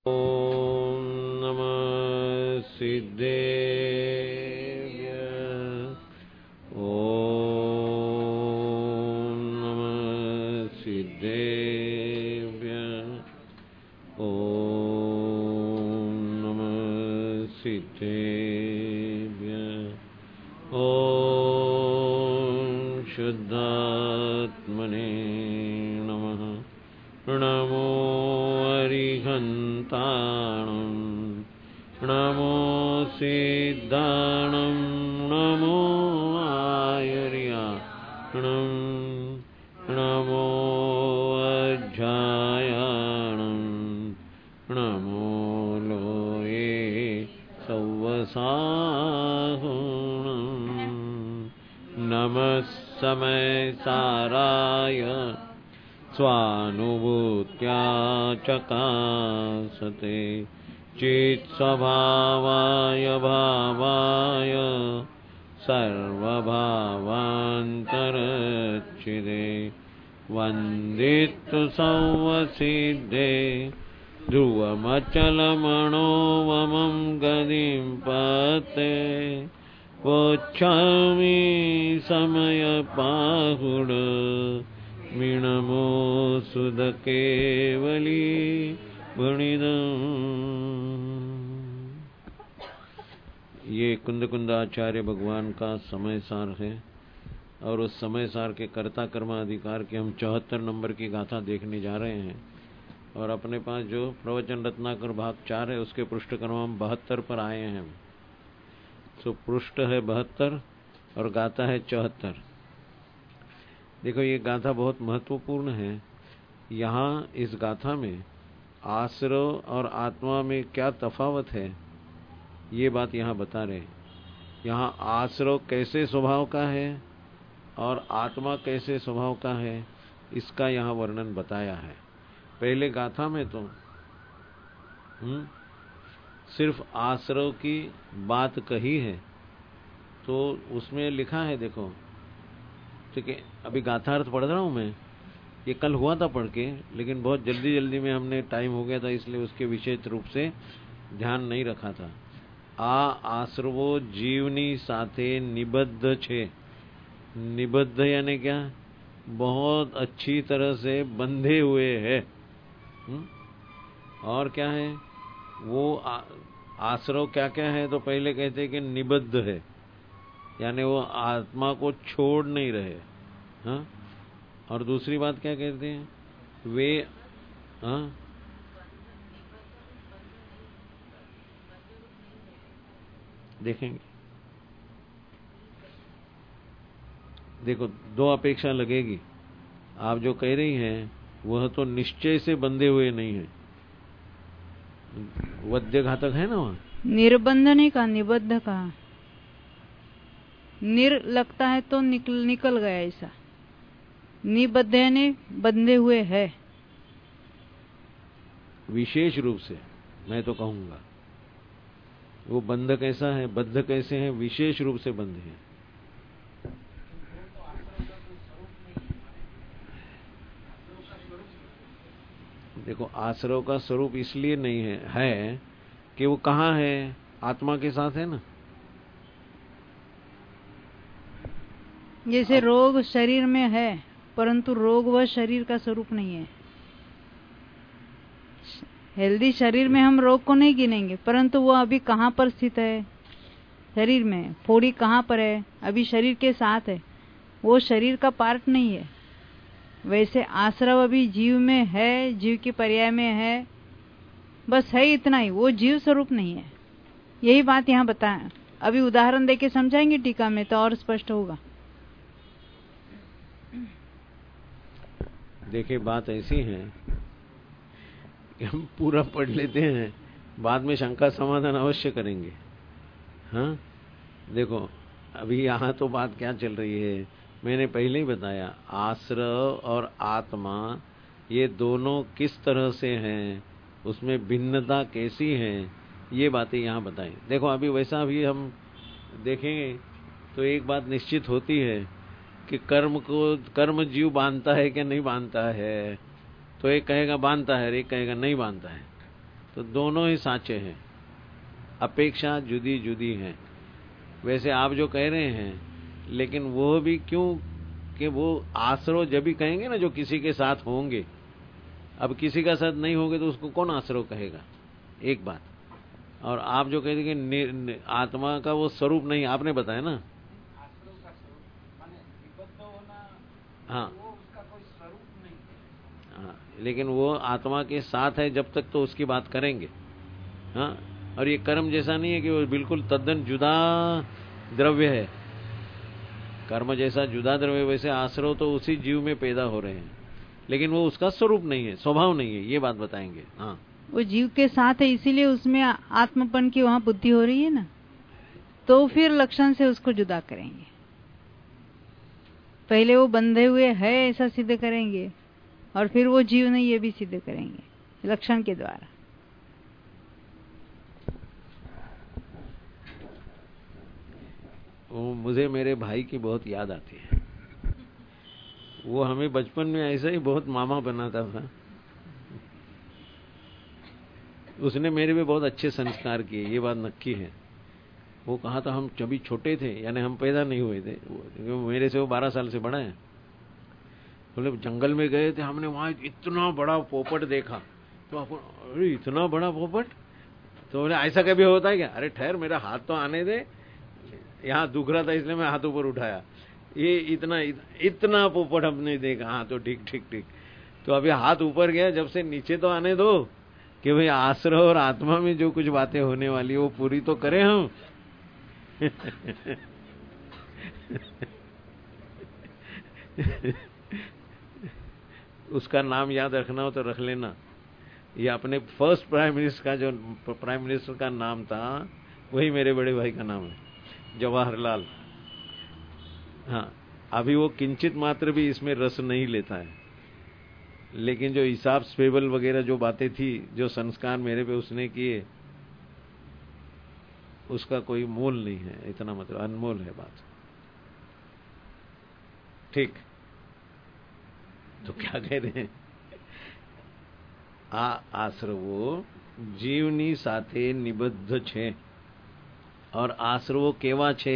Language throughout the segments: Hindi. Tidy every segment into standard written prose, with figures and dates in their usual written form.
ॐ नमः सिद्धेभ्य। ॐ नमः सिद्धेभ्य। ॐ नमः सिद्धेभ्य। ॐ शुद्धात्मने नमः। नमो अरिहन्ताणं नमो सिद्धाणं नमो आयुर्याणं नमो अध्यायाणं नमो लोये सव्वसाहुणं नमः समयसाराय स्वानुभूत्या चकासते चित्स्वभावाय भावाय सर्वभावान्तरच्छिदे वन्दितु संवसिद्धे ध्रुवमचलमणोवमं गतिं पते वोच्छामि समयपाहुड मिणमो सुधकेवली भणिदम्। ये कुंद कुंदाचार्य भगवान का समय सार है और उस समय सार के कर्ता कर्माधिकार के हम 74 नंबर की गाथा देखने जा रहे हैं। और अपने पास जो प्रवचन रत्नाकर भाग 4 है उसके पृष्ठ क्रमांक 72 पर आए हैं। तो पृष्ठ है 72 और गाथा है 74। देखो ये गाथा बहुत महत्वपूर्ण है। यहाँ इस गाथा में आश्रव और आत्मा में क्या तफावत है ये बात यहाँ बता रहे। यहाँ आश्रव कैसे स्वभाव का है और आत्मा कैसे स्वभाव का है इसका यहाँ वर्णन बताया है। पहले गाथा में तो सिर्फ आश्रव की बात कही है। तो उसमें लिखा है, देखो ठीक है, अभी गाथार्थ पढ़ रहा हूँ मैं। ये कल हुआ था पढ़ के, लेकिन बहुत जल्दी में हमने टाइम हो गया था इसलिए उसके विशेष रूप से ध्यान नहीं रखा था। आश्रवो जीवनी साथे निबद्ध छे। निबद्ध यानी क्या? बहुत अच्छी तरह से बंधे हुए है। और क्या है वो आश्रव क्या क्या है? तो पहले कहते हैं कि निबद्ध है, यानी वो आत्मा को छोड़ नहीं रहे। हाँ? और दूसरी बात क्या कहते हैं? वे देखेंगे। देखो दो अपेक्षा लगेगी। आप जो कह रही हैं वह तो निश्चय से बंधे हुए नहीं है। वध्य घातक है ना वहाँ। निर्बंध नहीं कहा, निबद्ध कहा। निर लगता है तो निकल गया ऐसा। निबद्ध यानी बंधे हुए है। विशेष रूप से मैं तो कहूंगा वो बंध कैसा है, बद्ध कैसे है? विशेष रूप से बंधे हैं। देखो आश्रव का स्वरूप इसलिए नहीं है कि वो कहाँ है? आत्मा के साथ है ना। जैसे रोग शरीर में है परंतु रोग वह शरीर का स्वरूप नहीं है। हेल्दी शरीर में हम रोग को नहीं गिनेंगे, परंतु वो अभी कहाँ पर स्थित है? शरीर में। फोड़ी कहाँ पर है? अभी शरीर के साथ है, वो शरीर का पार्ट नहीं है। वैसे आश्रव अभी जीव में है, जीव के पर्याय में है, बस है इतना ही, वो जीव स्वरूप नहीं है। यही बात यहाँ बताएं। अभी उदाहरण देके समझाएंगे टीका में तो और स्पष्ट होगा। देखिए बात ऐसी है कि हम पूरा पढ़ लेते हैं, बाद में शंका समाधान अवश्य करेंगे। हाँ देखो अभी यहाँ तो बात क्या चल रही है, मैंने पहले ही बताया। आश्रव और आत्मा ये दोनों किस तरह से हैं, उसमें भिन्नता कैसी है, ये बातें यहाँ बताई। देखो अभी वैसा भी हम देखेंगे तो एक बात निश्चित होती है कि कर्म को कर्म जीव बांधता है कि नहीं बांधता है। तो एक कहेगा बांधता है, एक कहेगा नहीं बांधता है। तो दोनों ही साचे हैं, अपेक्षा जुदी जुदी है। वैसे आप जो कह रहे हैं, लेकिन वो भी क्यों कि वो आश्रव जब भी कहेंगे ना, जो किसी के साथ होंगे। अब किसी का साथ नहीं होंगे तो उसको कौन आश्रव कहेगा, एक बात। और आप जो कहते हैं कि आत्मा का वो स्वरूप नहीं, आपने बताया ना। हाँ हाँ, लेकिन वो आत्मा के साथ है जब तक तो उसकी बात करेंगे। हाँ, और ये कर्म जैसा नहीं है कि वो बिल्कुल तद्दन जुदा द्रव्य है। कर्म जैसा जुदा द्रव्य, वैसे आश्रव तो उसी जीव में पैदा हो रहे हैं, लेकिन वो उसका स्वरूप नहीं है, स्वभाव नहीं है, ये बात बताएंगे। हाँ, वो जीव के साथ है, इसीलिए उसमें आत्मपन की वहां बुद्धि हो रही है ना, तो फिर लक्षण से उसको जुदा करेंगे। पहले वो बंधे हुए है ऐसा सिद्ध करेंगे, और फिर वो जीव नहीं ये भी सिद्ध करेंगे लक्षण के द्वारा। वो मुझे मेरे भाई की बहुत याद आती है। वो हमें बचपन में ऐसा ही बहुत मामा बनाता था। उसने मेरे पे बहुत अच्छे संस्कार किए, ये बात नक्की है। वो कहा था, हम जब छोटे थे, यानी हम पैदा नहीं हुए थे, मेरे से वो 12 साल से बड़ा है। बोले जंगल में गए थे, हमने वहां इतना बड़ा पोपट देखा। तो अपन, अरे इतना बड़ा पोपट, तो बोले ऐसा कभी होता है क्या? अरे ठहर, मेरा हाथ तो आने दे, यहाँ दुख रहा था इसलिए मैं हाथ ऊपर उठाया। ये इतना पोपट हमने देखा। हाँ, तो ठीक ठीक ठीक। तो अभी हाथ ऊपर गया, जब से नीचे तो आने दो कि भाई आश्रय और आत्मा में जो कुछ बातें होने वाली वो पूरी तो करें हम। उसका नाम याद रखना हो तो रख लेना। ये अपने फर्स्ट प्राइम मिनिस्टर का, जो प्राइम मिनिस्टर का नाम था, वही मेरे बड़े भाई का नाम है, जवाहरलाल। हाँ, अभी वो किंचित मात्र भी इसमें रस नहीं लेता है, लेकिन जो हिसाब स्पेबल वगैरह जो बातें थी, जो संस्कार मेरे पे उसने किए, उसका कोई मोल नहीं है। इतना मतलब अनमोल है बात। ठीक, तो क्या कह रहे हैं? आश्रवो जीवनी साथे निबद्ध छे, और आश्रवो केवा छे?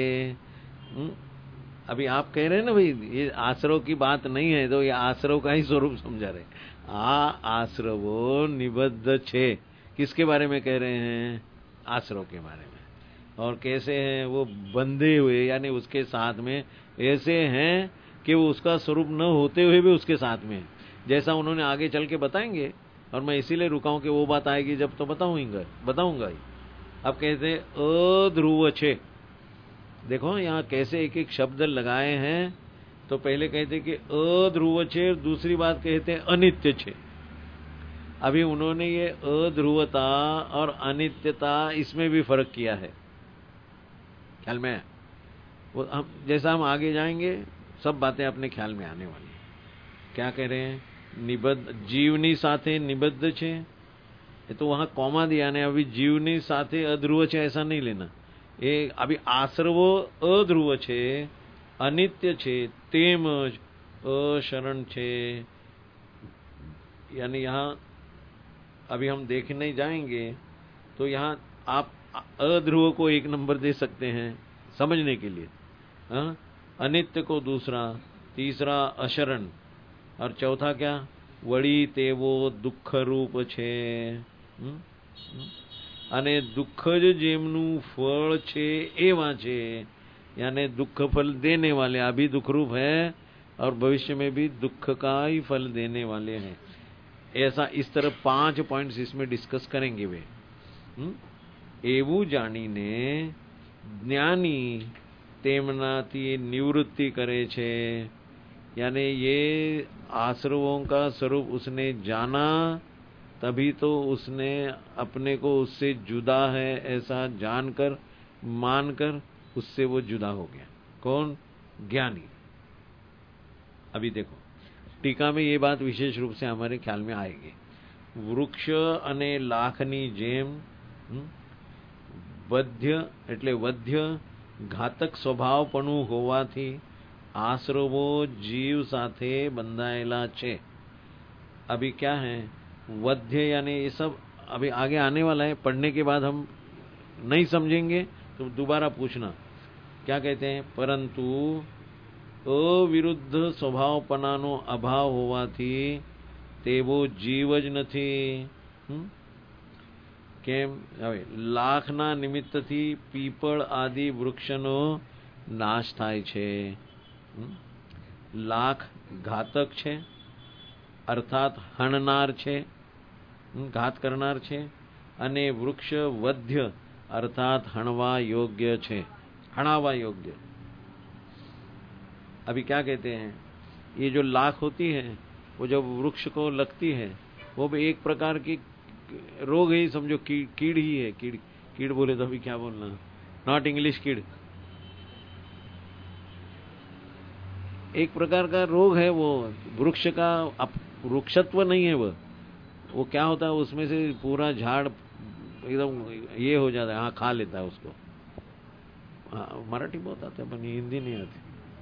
अभी आप कह रहे हैं ना भाई, ये आश्रव की बात नहीं है, तो ये आश्रव का ही स्वरूप समझा रहे। आश्रवो निबद्ध छे, किसके बारे में कह रहे हैं? आश्रव के बारे में। और कैसे हैं वो बंधे हुए, यानी उसके साथ में ऐसे हैं कि वो उसका स्वरूप न होते हुए भी उसके साथ में, जैसा उन्होंने आगे चल के बताएंगे। और मैं इसीलिए रुका हूं कि वो बात आएगी जब तो बताऊंगा ही। अब कहते हैं अध्रुव छे। देखो यहाँ कैसे एक एक शब्द लगाए हैं। तो पहले कहते कि अध्रुव छे, दूसरी बात कहते हैं अनित्य छे। अभी उन्होंने ये अध्रुवता और अनित्यता, इसमें भी फर्क किया है, ख्याल में? वो हम जैसा हम आगे जाएंगे सब बातें अपने ख्याल में आने वाली। क्या कह रहे हैं? निबद्ध, जीवनी साथे निबद्ध छे, ये तो वहां कॉमा दिया ने। अभी जीवनी साथे अध्रुव छे ऐसा नहीं लेना। ये अभी आश्रवो अध्रुव छे, अनित्य छे, तेमज अशरण छे। यानी यहाँ अभी हम देखने जाएंगे तो यहाँ आप अध्रुव को 1 नंबर दे सकते हैं समझने के लिए, हाँ? अनित्य को दूसरा, तीसरा अशरण, और चौथा क्या? वड़ी तेवो दुख रूप छे। અને दुख જ જેમનું फल छे एवा छे, यानी दुख फल देने वाले, अभी दुख रूप है और भविष्य में भी दुख का ही फल देने वाले हैं। ऐसा इस तरह 5 पॉइंट्स इसमें डिस्कस करेंगे वे। એવું જાણીને જ્ઞાની તેમનાથી निवृत्ति करे छे, यानी ये आश्रवों का स्वरूप उसने जाना, तभी तो उसने अपने को उससे जुदा है ऐसा जानकर, मानकर उससे वो जुदा हो गया। कौन? ज्ञानी। अभी देखो टीका में ये बात विशेष रूप से हमारे ख्याल में आएगी। वृक्ष अने लाखनी जेम वध्य એટલે વધ્ય ઘાતક સ્વભાવપણું હોવાથી આશ્રવો जीव साथे बंधाયેલા છે। अभी क्या है? वध्य यानी ये सब अभी आगे आने वाला है, पढ़ने के बाद हम नहीं समझेंगे तो दोबारा पूछना। क्या कहते हैं? परंतु अविरुद्ध स्वभावपनानो अभाव होवाથી તેવો જીવ જ નથી। કેમ? હવે લાખના નિમિત્તથી પીપળ આદિ વૃક્ષનો નાશ થાય છે। લાખ ઘાતક છે, અર્થાત હણનાર છે, ઘાત કરનાર છે, અને વૃક્ષ વધ્ય अर्थात हणवा योग्य छे, हणावा योग्य। अभी क्या कहते हैं? ये जो लाख होती है वो जब वृक्ष को लगती है वो भी एक प्रकार की रोग ही समझो, कीड़ ही है। कीड़ बोले तो अभी क्या बोलना, नॉट इंग्लिश कीड़, एक प्रकार का रोग है वो। वृक्ष का वृक्षत्व नहीं है वो क्या होता है, उसमें से पूरा झाड़ एकदम ये हो जाता है। हाँ, खा लेता है उसको। हाँ, मराठी बहुत आता है पर हिंदी नहीं आती।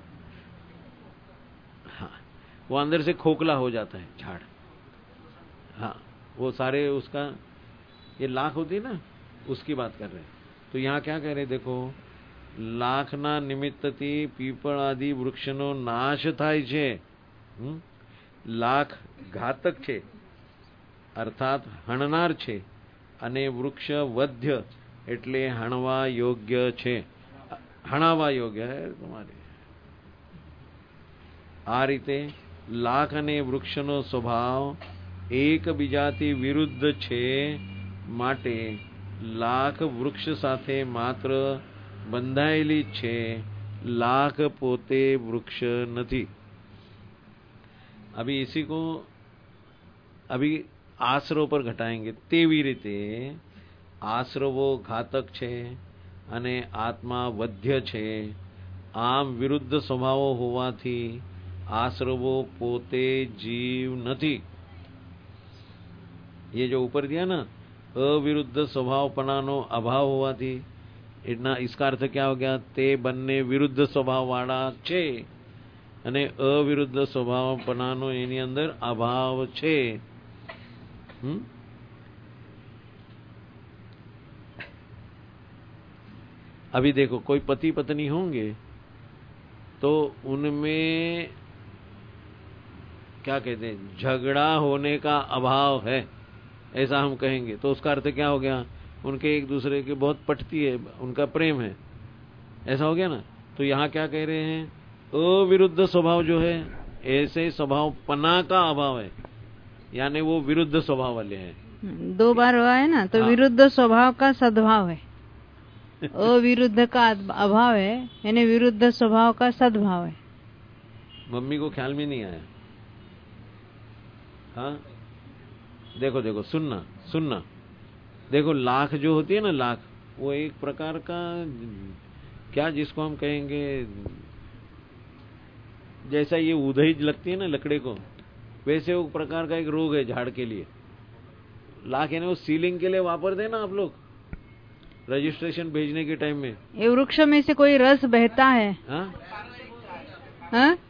हाँ, वो अंदर से खोखला हो जाता है झाड़। हाँ, वो सारे उसका ये लाख होती है ना, उसकी बात कर रहे हैं। तो यहाँ क्या कह रहे हैं? देखो, लाखना निमित्तથી પીપળ આદि વૃક્ષનો નાશ થાય છે। લાખ ઘાતક છે, અર્થાત હણનાર છે, અને વૃક્ષ વધ્ય એટલે હણવા યોગ્ય છે, હણાવા યોગ્ય હે તમારે। આ રીતે લાખ અને વૃક્ષનો સ્વભાવ એકબીજાથી વિરુદ્ધ છે, માટે લાખ વૃક્ષ સાથે માત્ર બંધાયેલી છે, લાખ પોતે વૃક્ષ નથી। अभी इसी को अभी आश्रव पर घटाएंगे। तेवी रीते आश्रवो घातक छे अने आत्मा वध्य छे। आम विरुद्ध स्वभावो होवाथी आश्रवो पोते जीव नहीं। ये जो ऊपर दिया ना, अविरुद्ध स्वभावपनानो अभाव होवाथी, इतना इसका अर्थ क्या हो गया? ते बन्ने विरुद्ध स्वभाव वाला छे અને અવિરુદ્ધ સ્વભાવપનાનો એની અંદર અભાવ છે। अभी देखो, कोई पति पत्नी होंगे तो उनमें क्या कहते हैं, झगड़ा होने का अभाव है, ऐसा हम कहेंगे तो उसका अर्थ क्या हो गया? उनके एक दूसरे के बहुत पटती है, उनका प्रेम है, ऐसा हो गया ना। तो यहाँ क्या कह रहे हैं? अविरुद्ध स्वभाव जो है, ऐसे स्वभाव पना का अभाव है, यानी वो विरुद्ध स्वभाव वाले हैं। 2 बार हुआ है ना, तो हाँ। विरुद्ध स्वभाव का सद्भाव है। अविरुद्ध का अभाव है, यानी विरुद्ध स्वभाव का सद्भाव है। मम्मी को ख्याल में नहीं आया? हाँ, देखो देखो, सुनना। देखो, लाख जो होती है ना, लाख, वो एक प्रकार का क्या, जिसको हम कहेंगे, जैसा ये उधई लगती है ना लकड़े को, वैसे वो प्रकार का एक रोग है झाड़ के लिए। लाख यानी वो सीलिंग के लिए वापरते हैं ना आप लोग, रजिस्ट्रेशन भेजने के टाइम में। ये वृक्ष में से कोई रस बहता है। हाँ?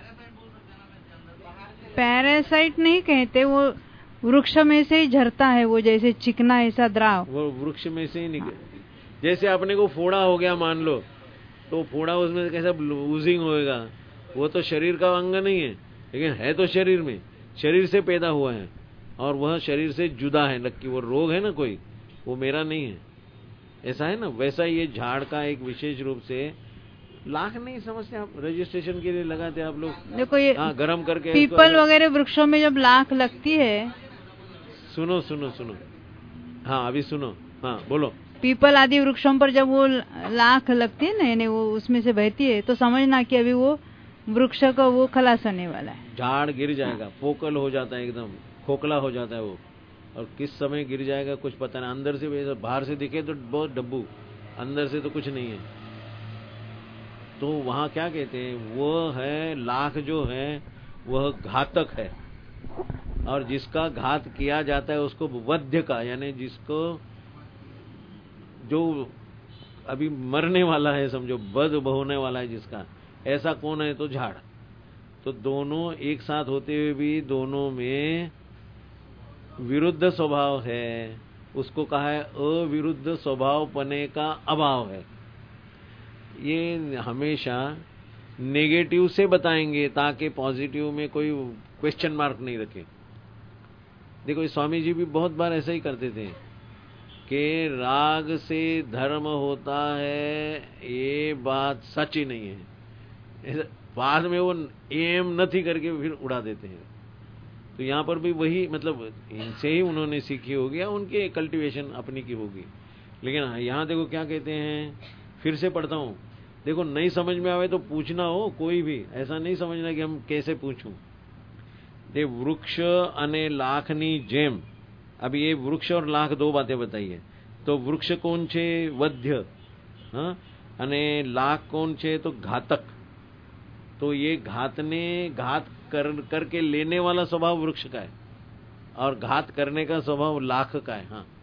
पैरासाइट नहीं कहते, वो वृक्ष में से ही झरता है, वो जैसे चिकना ऐसा द्राव, वो वृक्ष में से ही निकल। जैसे अपने को फोड़ा हो गया मान लो, तो फोड़ा उसमें कैसा लूजिंग होएगा, वो तो शरीर का अंग नहीं है, लेकिन है तो शरीर में, शरीर से पैदा हुआ है और वह शरीर से जुदा है। नक्की वो रोग है ना कोई, वो मेरा नहीं है, ऐसा है ना। वैसा ये झाड़ का एक विशेष रूप से, लाख नहीं समझते आप, रजिस्ट्रेशन के लिए लगाते आप लोग। देखो ये गर्म करके पीपल वगैरह वृक्षों में जब लाख लगती है, सुनो। हाँ, अभी सुनो। हाँ, बोलो। पीपल आदि वृक्षों पर जब वो लाख लगती है ना, यानी वो उसमें से बहती है, तो समझना कि अभी वो वृक्ष का वो खलास होने वाला है। झाड़ गिर जाएगा, फोकल हो जाता है, एकदम खोखला हो जाता है वो, और किस समय गिर जाएगा कुछ पता नहीं। अंदर से, बाहर से दिखे तो बहुत डब्बू, अंदर से तो कुछ नहीं है। तो वहां क्या कहते हैं, वो है लाख जो है वह घातक है, और जिसका घात किया जाता है उसको वध्य का, यानी जिसको जो अभी मरने वाला है, समझो बद होने वाला है जिसका, ऐसा कौन है? तो झाड़। तो दोनों एक साथ होते हुए भी दोनों में विरुद्ध स्वभाव है, उसको कहा है अविरुद्ध स्वभावपने का अभाव है। ये हमेशा नेगेटिव से बताएंगे ताकि पॉजिटिव में कोई क्वेश्चन मार्क नहीं रखे। देखो स्वामी जी भी बहुत बार ऐसा ही करते थे कि राग से धर्म होता है, ये बात सच ही नहीं है, बाद में वो एम नहीं करके फिर उड़ा देते हैं। तो यहाँ पर भी वही, मतलब इनसे ही उन्होंने सीखी होगी या उनकी कल्टीवेशन अपनी की होगी। लेकिन यहाँ देखो क्या कहते हैं, फिर से पढ़ता हूँ। देखो नहीं समझ में आवे तो पूछना हो, कोई भी ऐसा नहीं समझना कि हम कैसे पूछूं। दे वृक्ष अने लाखनी जेम। अब ये वृक्ष और लाख दो बातें बताइए। तो वृक्ष कौन छे? वध्य। हाँ, अने लाख कौन छे? तो घातक। तो ये घात करके लेने वाला स्वभाव वृक्ष का है और घात करने का स्वभाव लाख का है। हाँ,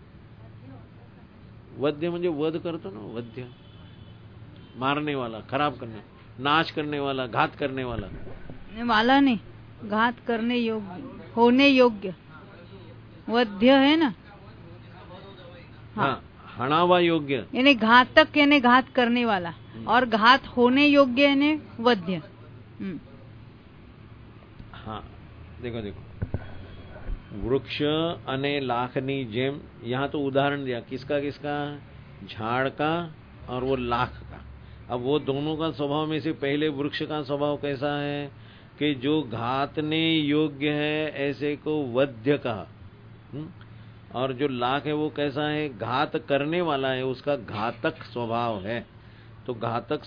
वध्य म्हणजे वध करतो ना, वध्य मारने वाला, खराब करने, नाश करने वाला, घात करने वाला नहीं, घात करने योग्य, होने योग्य वध्य है ना। हाँ, हणावा योग्य यानी घातक यानी घात करने वाला, और घात होने योग्य यानी वध्य। हाँ, देखो वृक्ष अने लाखनी जेम। यहाँ तो उदाहरण दिया किसका किसका? झाड़ का और वो लाख का। अब वो दोनों का स्वभाव में से पहले वृक्ष का स्वभाव कैसा है कि जो घातने योग्य है, ऐसे को वध्य कहा। और जो लाख है वो कैसा है? घात करने वाला है, उसका घातक स्वभाव है। तो घातक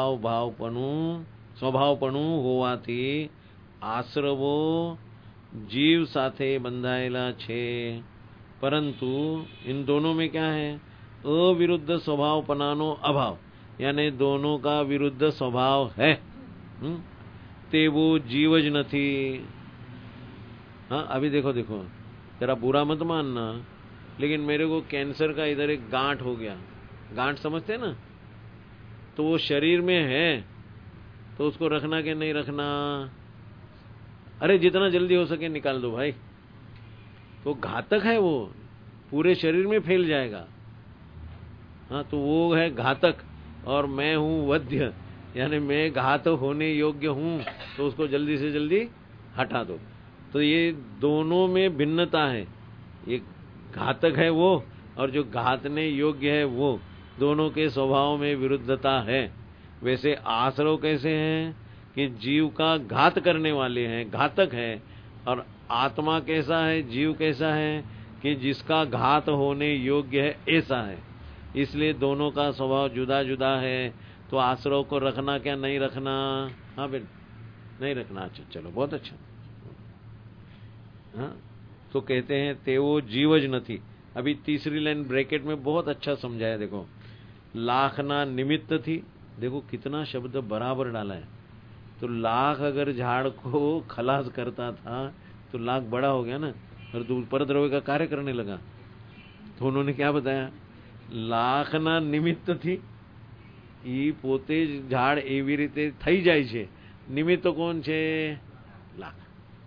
स्वभावपणु होवाथी आश्रवो जीव साथे बंधाયેલા છે, परंतु इन दोनों में क्या है? अविरुद्ध स्वभावपनानो अभाव, यानी दोनों का विरुद्ध स्वभाव है। ते वो जीवज नहीं। हाँ, अभी देखो जरा बुरा मत मानना, लेकिन मेरे को कैंसर का इधर एक गांठ हो गया। गांठ समझते हैं ना? तो वो शरीर में है, तो उसको रखना कि नहीं रखना? अरे जितना जल्दी हो सके निकाल दो भाई। तो घातक है, वो पूरे शरीर में फैल जाएगा। हाँ, तो वो है घातक और मैं हूं वध्य, यानी मैं घात होने योग्य हूं, तो उसको जल्दी से जल्दी हटा दो। तो ये दोनों में भिन्नता है। ये घातक है वो, और जो घातने योग्य है वो, दोनों के स्वभाव में विरुद्धता है। वैसे आश्रव कैसे हैं कि जीव का घात करने वाले हैं, घातक है, और आत्मा कैसा है, जीव कैसा है कि जिसका घात होने योग्य है, ऐसा है। इसलिए दोनों का स्वभाव जुदा जुदा है। तो आश्रव को रखना क्या नहीं रखना? हाँ बेन, नहीं रखना। अच्छा, चलो बहुत अच्छा। हाँ, तो कहते हैं तेवो जीवज नहीं। अभी तीसरी लाइन ब्रैकेट में बहुत अच्छा समझाया। देखो, लाखना निमित्त थी। देखो कितना शब्द बराबर डाला है। तो लाख अगर झाड़ को खलास करता था तो लाख बड़ा हो गया ना, और परद्रव्य का कार्य करने लगा। तो उन्होंने क्या बताया? લાખના નિમિત્તથી ઈ પોતે જ ઝાડ એવી રીતે થઈ જાય છે। નિમિત્ત કોણ છે? लाख।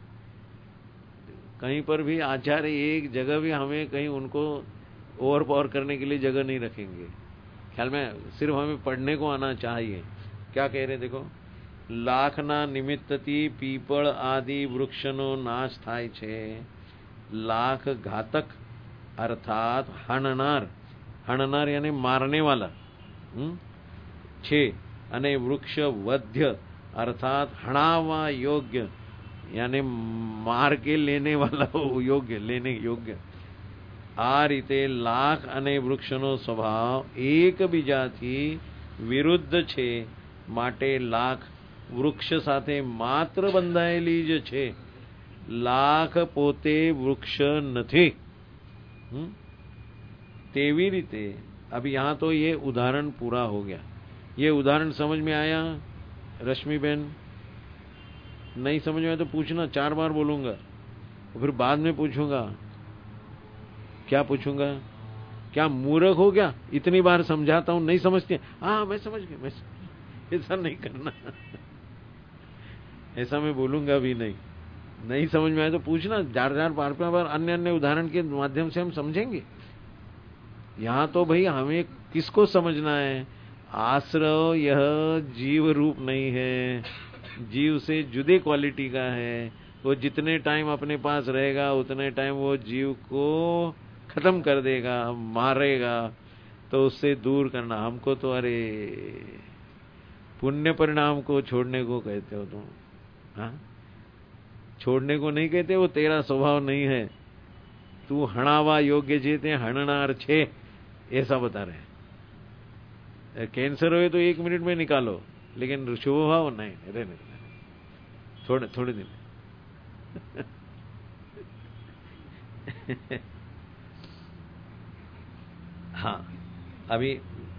कहीं पर भी आचार्य एक जगह भी हमें कहीं उनको ओवर पावर करने के लिए जगह नहीं रखेंगे। ख्याल में सिर्फ हमें पढ़ने को आना चाहिए। क्या कह रहे? देखो, लाखना निमित्तથી पीपल आदि वृक्षનો नाश થાય છે। लाख घातक अर्थात हणनार, हणनार यानी मारने वाला छे, અને वृक्ष वध्य अर्थात हणावा योग्य यानी मार के लेने वाला योग्य, लेने योग्य। आ रीते लाख અને વૃક્ષનો સ્વભાવ એકબીજાથી વિરુદ્ધ છે, માટે લાખ વૃક્ષ સાથે માત્ર બંધાયેલી જ છે। લાખ પોતે વૃક્ષ નથી। तेवी रीते अब यहाँ तो ये उदाहरण पूरा हो गया। ये उदाहरण समझ में आया रश्मि बहन? नहीं समझ में आया तो पूछना, 4 बार बोलूंगा, फिर बाद में पूछूंगा। क्या पूछूंगा? क्या मूर्ख हो गया? इतनी बार समझाता हूं, नहीं समझते? हाँ मैं समझ गया, ऐसा नहीं करना। ऐसा मैं बोलूंगा भी नहीं। नहीं समझ में आए तो पूछना, 4-4 बार अन्य अन्य उदाहरण के माध्यम से हम समझेंगे। यहाँ तो भाई हमें किसको समझना है, आश्रव यह जीव रूप नहीं है, जीव से जुदे क्वालिटी का है। वो जितने टाइम अपने पास रहेगा उतने टाइम वो जीव को खत्म कर देगा, मारेगा। तो उससे दूर करना हमको तो, अरे पुण्य परिणाम को छोड़ने को कहते हो तुम? हाँ, छोड़ने को नहीं कहते, वो तेरा स्वभाव नहीं है। तू हणावा योग्य जेते हणनार छे, ऐसा बता रहे। कैंसर हो तो 1 मिनट में निकालो, लेकिन शुभ भाव नहीं, रहने थोड़े दिन। हाँ, अभी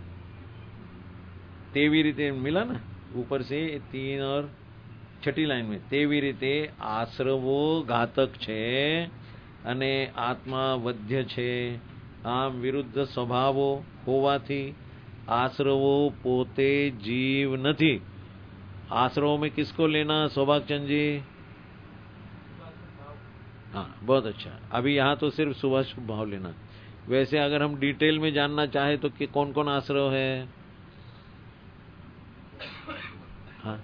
तेवी रीते मिला ना ऊपर से 3 और 6ठी लाइन में, तेवी रीते आश्रवो घातक छे અને આત્મા વધ્ય છે, આમ વિરુદ્ધ સ્વભાવો હોવાથી આશ્રવો પોતે જીવ નથી। आश्रवों में किसको लेना सौभाग चंद जी? हाँ, बहुत अच्छा। अभी यहाँ तो सिर्फ शुभाशुभ भाव लेना। वैसे अगर हम डिटेल में जानना चाहे तो कि कौन कौन आश्रव है? हाँ,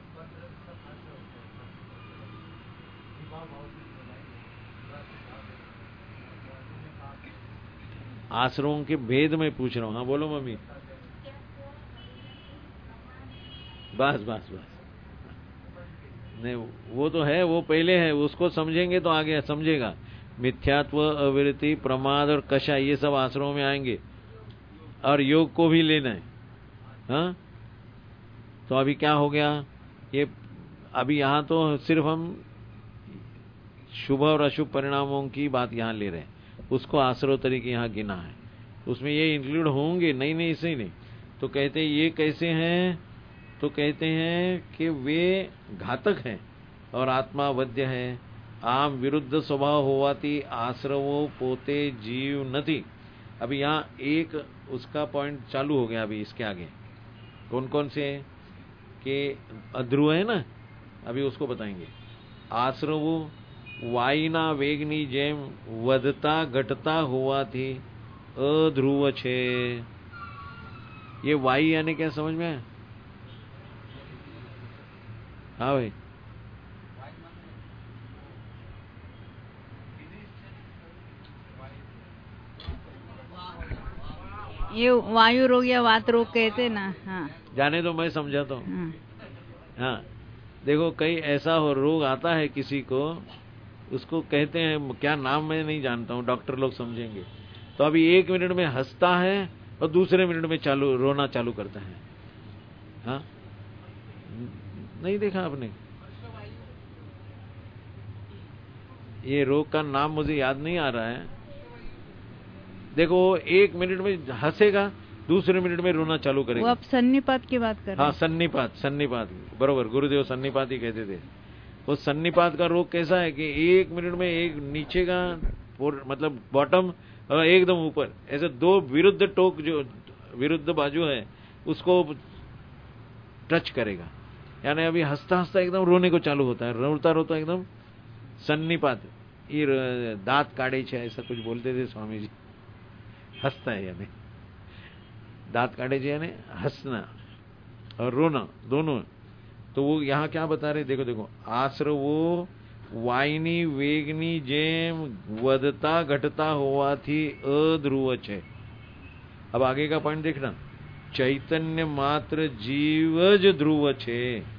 आश्रमों के भेद में पूछ रहा हूँ। हाँ बोलो मम्मी। बस बस बस, नहीं वो तो है, वो पहले है, उसको समझेंगे तो आगे समझेगा। मिथ्यात्व, अविरति, प्रमाद और कषा, ये सब आश्रमों में आएंगे। और योग को भी लेना है। हाँ, तो अभी क्या हो गया, ये अभी यहाँ तो सिर्फ हम शुभ और अशुभ परिणामों की बात यहाँ ले रहे हैं, उसको आश्रव तरीके यहाँ गिना है, उसमें ये इंक्लूड होंगे। नहीं, इसे नहीं। तो कहते हैं ये कैसे हैं, तो कहते हैं कि वे घातक हैं और आत्मा वध्य है। आम विरुद्ध स्वभाव होवाती आश्रवो पोते जीव नथी। अभी यहाँ एक उसका पॉइंट चालू हो गया। अभी इसके आगे कौन कौन से के अध्रुव है ना, अभी उसको बताएंगे। आश्रवो वायुना वेगनी जेम વધતા ઘટતા હોવાથી અધ્રુવ છે। ये वायु यानी क्या समझ में? हाँ भाई, ये वायु रोग या वात रोग कहते ना। हाँ, जाने दो, मैं समझाता हूँ। हाँ, देखो कई ऐसा हो रोग आता है किसी को, उसको कहते हैं, क्या नाम मैं नहीं जानता हूँ, डॉक्टर लोग समझेंगे। तो अभी 1 मिनट में हंसता है और दूसरे मिनट में रोना चालू करता है। हाँ, नहीं देखा आपने? ये रोग का नाम मुझे याद नहीं आ रहा है। देखो 1 मिनट में हंसेगा, दूसरे मिनट में रोना चालू करेगा। वो आप सन्निपात की बात कर रहे हैं? हाँ, सन्निपात बरोबर, गुरुदेव सन्निपात ही कहते थे। वो सन्निपात का रोग कैसा है कि 1 मिनट में एक नीचे का मतलब बॉटम और एकदम ऊपर, ऐसे 2 विरुद्ध टोक, जो विरुद्ध बाजू है उसको टच करेगा। यानी अभी हंसता हंसता एकदम रोने को चालू होता है, रोता रोता एकदम सन्निपात। ये दांत काढ़े छे ऐसा कुछ बोलते थे स्वामी जी। हंसता है यानी दांत काढ़े छे यानी हंसना और रोना दोनों। तो वो यहाँ क्या बता रहे, देखो देखो, आश्रवो वायनी वेगनी जेम વધતા ઘટતા હોવાથી અધ્રુવ છે। अब आगे का पॉइंट देखना, चैतन्य मात्र जीव ज ध्रुव छे।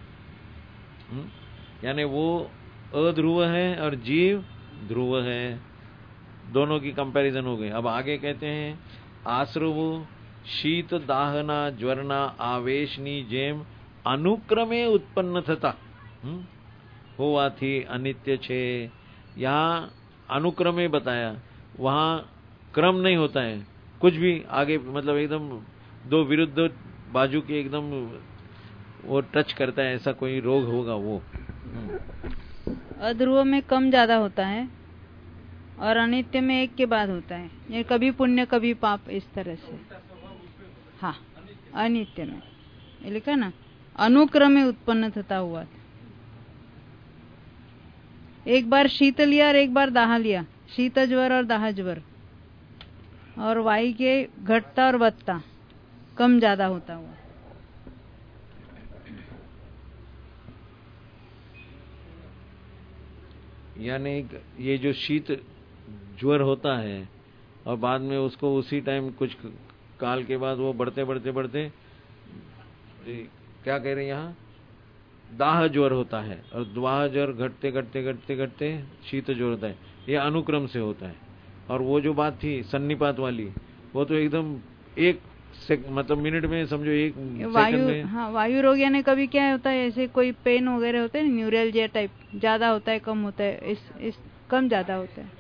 यानी वो अध्रुव है और जीव ध्रुव है, दोनों की कंपैरिजन हो गई। अब आगे कहते हैं, आश्रवो शीत दाहना ज्वरना आवेशनी जेम अनुक्रमे उत्पन्न थता होवाथी अनित्य छे। यहाँ अनुक्रमे बताया, वहाँ क्रम नहीं होता है कुछ भी आगे, मतलब एकदम 2 विरुद्ध बाजू के एकदम वो टच करता है, ऐसा कोई रोग होगा वो। अध्रुव में कम ज्यादा होता है और अनित्य में एक के बाद होता है, ये कभी पुण्य कभी पाप, इस तरह से। हाँ, अनित्य में ये लिखा ना, अनुक्रमे उत्पन्न थता हुआ। एक बार शीत लिया और एक बार दाह लिया, शीत ज्वर और दाह ज्वर, और वायु के घटता और बढ़ता, कम ज्यादा होता हुआ। यानी ये जो शीत ज्वर होता है और बाद में उसको उसी टाइम कुछ काल के बाद वो बढ़ते बढ़ते बढ़ते क्या कह रहे हैं यहाँ, दाह ज्वर होता है, और दाह ज्वर घटते घटते घटते घटते शीत ज्वर होता है। ये अनुक्रम से होता है। और वो जो बात थी सन्निपात वाली, वो तो एकदम मतलब मिनट में, समझो एक सेकंड में। हाँ, वायु रोग यानी कभी क्या होता है, ऐसे कोई पेन वगैरह होते हैं, न्यूरलजिया टाइप, ज्यादा होता है कम होता है, इस कम ज्यादा होता है।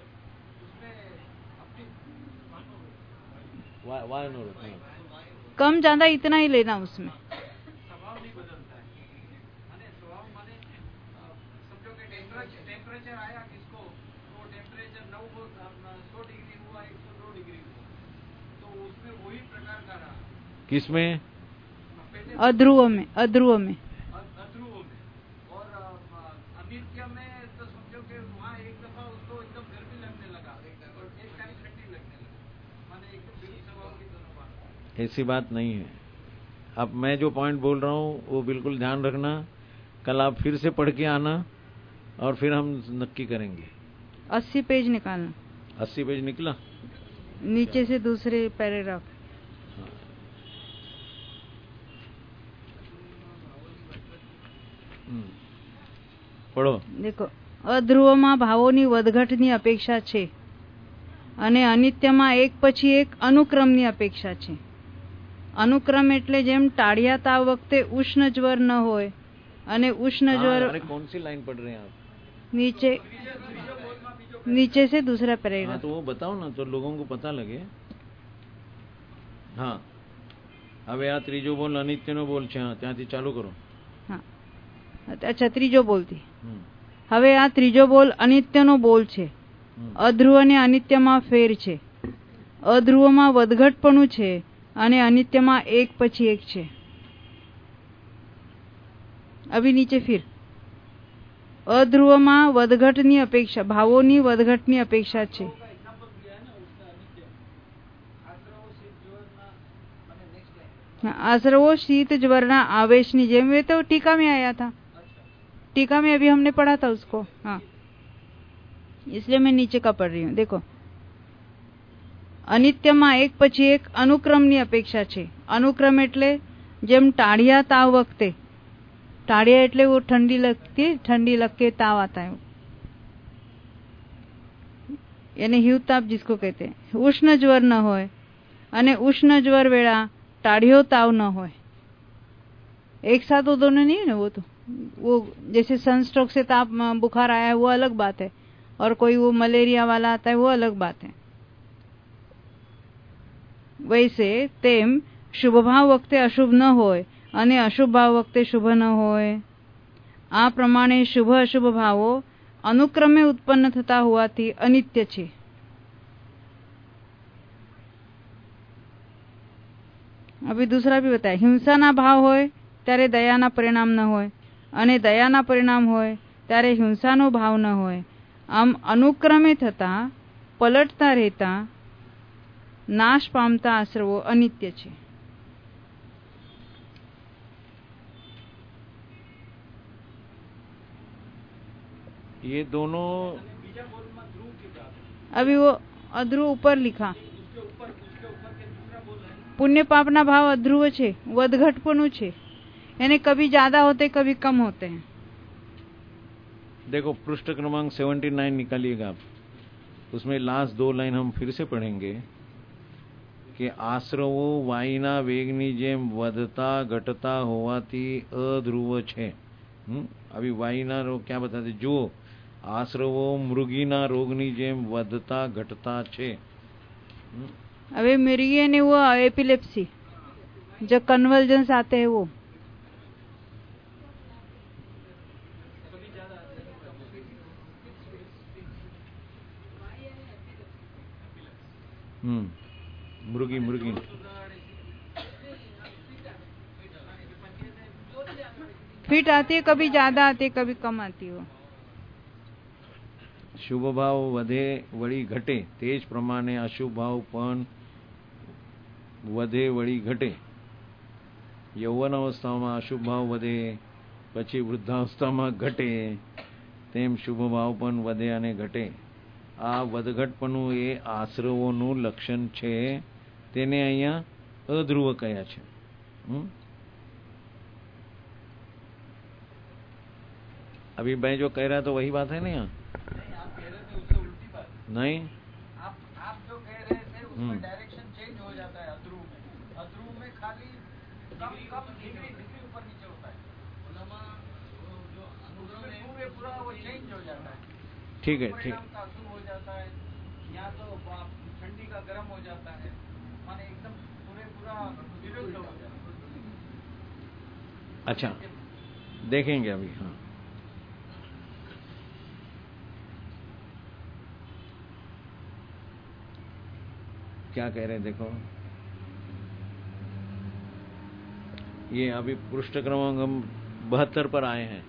कम ज्यादा इतना ही लेना उसमें। किसमें? अध्रुव में, अध्रुव में। और अनित्य में तो समझो कि वहाँ एक दफा उसको एकदम गर्मी लगने लगा और एक टाइम ठंडी लगने लगा, माने एकदम विरुद्ध स्वभाव की दोनों बात। ऐसी बात नहीं है। अब मैं जो पॉइंट बोल रहा हूँ वो बिल्कुल ध्यान रखना, कल आप फिर से पढ़ के आना और फिर हम नक्की करेंगे। 80 पेज निकालना। 80 पेज निकला? नीचे से दूसरे पैराग्राफ। पढ़ो। देखो, અધ્રુવમાં ભાવોની વધઘટની અપેક્ષા છે અને અનિત્યમાં એક પછી એક અનુક્રમની અપેક્ષા છે। અનુક્રમ એટલે જેમ ટાળિયા તાવ વખતે ઉષ્ણ જ્વર ન હોય અને ઉષ્ણ જ્વર। अरे कौन सी लाइन पढ़ रहे हैं आप? नीचे से दूसरा पैराग्राफ। तो वो बताओ ना, तो लोगों को पता लगे। हाँ, હવે આ ત્રીજો બોલ અનિત્યનો બોલ છે, ત્યાંથી ચાલુ કરો। હા, અચ્છા, ત્રીજો બોલથી। હવે આ ત્રીજો બોલ અનિત્યનો બોલ છે। અધ્રુવ અને અનિત્યમાં ફેર છે। અધ્રુવમાં વધઘટપણું છે અને અનિત્યમાં એક પછી એક છે। અભી નીચે ફિર અધ્રુવમાં વધઘટની અપેક્ષા, ભાવોની વધઘટની અપેક્ષા છે। आश्रवो शीत ज्वरना आवेशनी जेम, वे तो टीका में आया था, टीका में अभी हमने पढ़ा था उसको। हाँ, इसलिए मैं नीचे का पढ़ रही हूँ। देखो, अनित्यमा एक પછી એક અનુક્રમની અપેક્ષા છે। અનુક્રમ એટલે જેમ ટાળિયા તાવ વખતે, ટાળિયા એટલે वो ठंडी लगती, ठंडी लग के ताव आता है, यानी હિવ તાપ जिसको कहते हैं। उष्ण ज्वर न होय અને उष्ण ज्वर वेळा टाढ़ियो ताव न हो। एक साथ वो दोनों नहीं है ना, वो जैसे सनस्ट्रोक से ताप बुखार आया है वो अलग बात है, और कोई वो मलेरिया वाला आता है वो अलग बात है। वैसे तेम शुभ भाव वखते अशुभ न होय અને अशुभ भाव वखते शुभ न होय। आ प्रमाणे शुभ अशुभ भावो अनुक्रमे उत्पन्न थता होवाथी अनित्य छे। अभी दूसरा भी बताया, हिंसाना भाव होय त्यारे दयाना परिणाम न होय અને દયાના પરિણામ હોય ત્યારે હિંસાનો ભાવ ન હોય। આમ અનુક્રમે થતા પલટતા રહેતા નાશ પામતા આશ્રવો અનિત્ય છે। ये दोनों अभी वो अध्रुव ऊपर लिखा, पुण्य पापना भाव अध्रुव छे, વધઘટપણું છે, यानी कभी ज्यादा होते कभी कम होते हैं। देखो पृष्ठ क्रमांक 79 निकालिएगा आप, उसमें लास्ट दो लाइन हम फिर से पढ़ेंगे कि आश्रवो वायुना वेगनी जेम વધતા ઘટતા હોવાથી અધ્રુવ છે। अभी वायुना रोग क्या बताते, जो आश्रवो मृगीना रोगनी जेम વધતા ઘટતા છે। अभी मिर्गी ने वो एपिलेप्सी, जो कन्वर्जेंस आते हैं वो। मुर्गी मुर्गी फिट आती है, कभी ज्यादा आती है कभी कम आती है। શુભ ભાવ વધે વળી ઘટે, તે જ પ્રમાણે અશુભ ભાવ પણ વધે વળી ઘટે. યૌવન અવસ્થામાં અશુભ ભાવ વધે, પછી વૃદ્ધાવસ્થામાં ઘટે, તેમ શુભ ભાવ પણ વધે અને ઘટે. આ વધઘટપણું એ આશ્રવોનું લક્ષણ છે. તેને અહીંયા અધ્રુવ કયા છે. अभी भाई जो कह रहा है तो वही बात है ना यहाँ? आप कह रहे थे उससे उल्टी बात। नहीं, आप जो कह रहे थे उसमें डायरेक्शन चेंज हो जाता है। अध्रुव में खाली कम डिग्री ऊपर नीचे होता है। जो पूरा वो चेंज हो जाता है। ठीक है, ठीक। का अशुभ हो जाता है, या तो ठंडी का गर्म हो जाता है, माने एकदम पूरा विरुद्ध हो जाता है। अच्छा, देखेंगे अभी। हाँ, क्या कह रहे हैं देखो। ये अभी पृष्ठ क्रमांक हम 72 पर आए हैं।